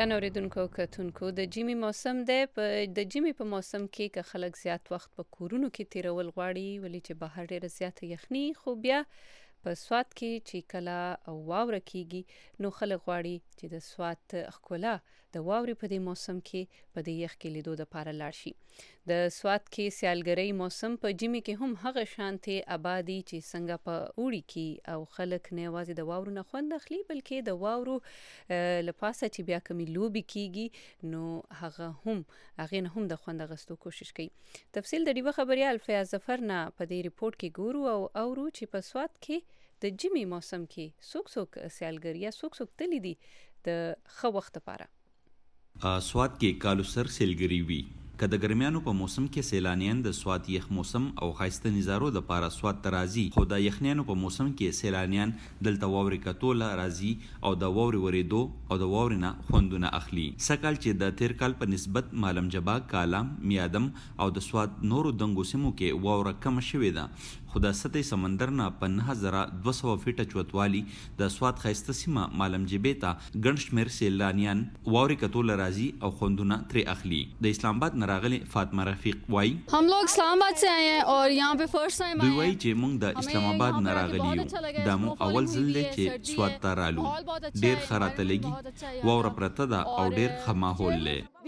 کان اوریدونکو کتونکو د جیمی موسم دی. د جیمی په موسم کې که خلک زیات وخت په کورونو کې تیرول غواړي ولې چې بهر ډیره زیاته یخني، خو بیا په سوات کې چې کله واوره کیږي نو خلک غواړي چې د سوات ښکلا د واورې په دې موسم کې په دې یخ کې لیدو دپاره لاړ شي. د سوات کې سیالګرۍ موسم په جیمی کې هم هغه شانتې آبادي چې څنګه په اوړي کې او خلک نه یوازې د واورو نه خوند اخلي بلکې د واورو له پاسه چې بیا کومې لوبې کیږي نو هغې نه هم د خوند اخیستو کوشش کوي. تفصیل د ډیوه خبریال فیاض ظفر نه په دې رپورټ کې ګورو او اورو چې په سوات کې د جیمی موسم کې څوک سیالګر یا څوک تللی دي د ښه وخت لپاره. سوات کې کالو سر سیلګری وي که د ګرمیانو په موسم کې سیلانیان د سوات یخ موسم او ښایسته نظارو دپاره سوات ته راځي، خو د یخنیانو په موسم کې سیلانیان دلته واورې کتو له راځي او د واورې ورېدو او د واورې نه خوندونه اخلي. سږکال چې د تیر کال په نسبت مالم جبا، کالام، میادم او د سوات نورو دنګو سیمو کې واوره کمه شوې ده، خو د سطحي سمندر نه په 9200 فیټه چوتوالي د سوات ښایسته سیمه مالم جبې ته ګڼ شمېر سیلانیان واورې کتو له راځي او خوندونه ترې اخلي. د اسلام آباد نه راغلي فاطمه رفیق وایي हम लोग इस्लामाबाद से आए हैं और यहाँ पे फर्स्ट टाइम دوی وایي چې موږ د اسلام آباد نه راغلي یو، دا مو اول ځل دی چې سوات ته رالو. ډېر ښه راته لګي، واوره پرته ده او ډېر ښه ماحول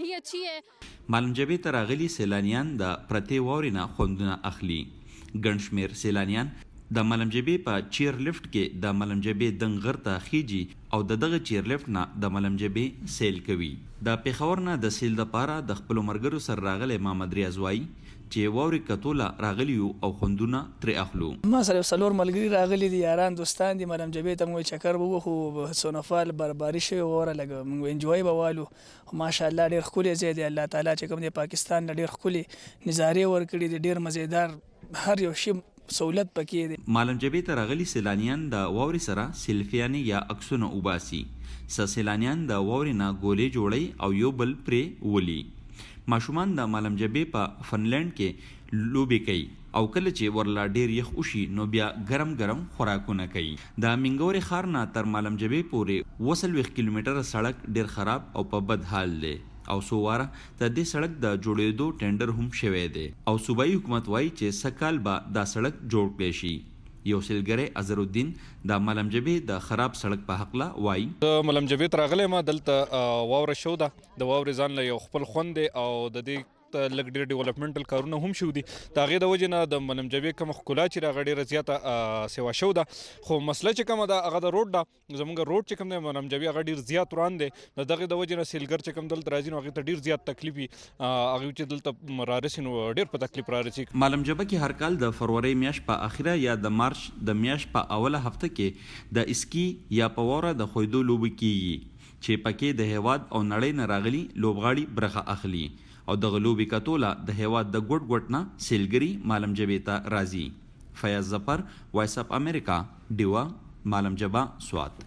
دی. مالم جبې ته راغلي سیلانیان د پرتې واورې نه خوندونه اخلي. ګڼ شمېر سیلانیان د مالم جبې په چیر لفټ کې د مالم جبې دنګ غر ته خیجي او دغه چیر لفټ نه د مالم جبې سیل کوي. د پېښور نه د سیل دپاره د خپلو ملګرو سره راغلی محمد ریاض وایي چې واورې کتو له راغلي یو او خوندونه ترې اخلو. ما سره یو څلور ملګري راغلي دي، یاران دوستان دي. مالم جبې ته موږ چکر به ووهو، سونوفال برباري شوې واوره لږ موږ انجوای به والو. ماشاءالله ډېر ښکلی ځای دی. الله تعالی چې کوم دی پاکستان نه ډېر ښکلي نظارې ورکړي دي، ډېر مزیدار هر یو شی سہولت پکې دی. مالم جبې ته راغلي سیلانیان د واورې سره سیلفیانې یا عکسونه وباسي. سیلانیان د واورې نه ګولې جوړوي او یو بل پرې ولي. ماشومان د مالم جبې په فنلینډ کې لوبې کوي او کله چې ورلا ډیر یخ وشي نو بیا ګرم ګرم خوراکونه کوي. د منګورې ښار نه تر مالم جبې پورې 40 کیلومتره سړک ډیر خراب او په بد حال دی او سوواره د دې سړک د جوړېدو ټینډر هم شوی دی او صوبایي حکومت وایي چې سږکال به دا سړک جوړ کړی شي. یو سیلګری اظهرالدین د مالم جبې د خراب سړک په حقله وایي مالم جبې ته راغلی ما دلته واوره شو ده، د واورې ځان له یو خپل خوند دی او د دې لږ ډېر ډیولپمنټل کارونه هم شو دي. د هغې د وجې نه د مالم جبې کومه ښکلا چې هغه ډېره زیاته سیوا شو ده، خو مسله چې کومه ده هغه د روډ ده. زموږ روډ چې کوم دی مالم جبې هغه ډېر زیات وران دی. د دغې د وجې نه سیلګر چې کوم دلته راځي نو هغې ته ډېر زیات تکلیف وي، هغوی چې دلته رارسي نو ډېر په تکلیف رارسي. مالم جبه کې هر کال د فروری میاشت په اخره یا د مارچ د میاشت په اوله هفته کې د اسکی یا په واوره د خویدو لوبې کیږي چې پکې د هیواد او نړۍ نه راغلي لوبغاړي برخه اخلي او د لوبې کتوله د هیواد د ګوټ ګوټ نه سیلګري مالم جبې ته راځي. فیاض ظفر، وایس اف امریکا، ډیوه، مالم جبه، سوات.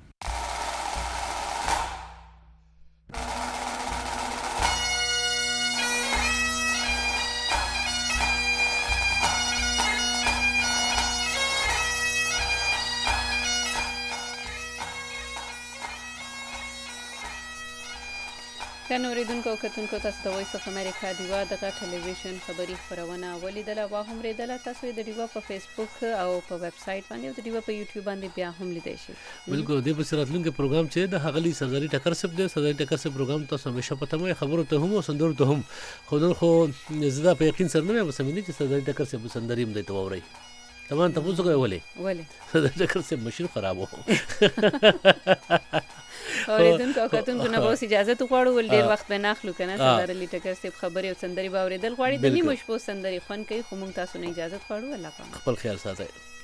کان اوریدونکو کتونکو تاسو د وایس اف امریکا ډیوا دغه ټلویزیون خبری خبرونه ولیدله او هم ریدله. تاسو د ډیوا په فیسبوک او په ویب سټ باندې او د ډیوا په یوټیوب باندې بیا هم لیدای شئ. بالکل د بصیرتلونکو پروګرام چې د هغلی سرزری ټکر سب دی، سرزری ټکر سب پروګرام تاسو همیشه پته مې خبرو ته هم او سندرو ته هم خو زدا په یقین سره نه وسمې چې سرزری ټکر سب سندریم دی ته ووري. تمام تاسو کوی ولې سرزری ټکر سب ماشین خراب وو. اوریدونکو کتونکو نه به اجازه تو غواړو ول ډیر وخت به ناخلو کنه سره لیټکر سیب خبري او سندري باورې دل غواړي د نیمه شپو سندري خون کوي خو مونږ تاسو نه اجازه غواړو. الله پاک خپل خیال ساتئ.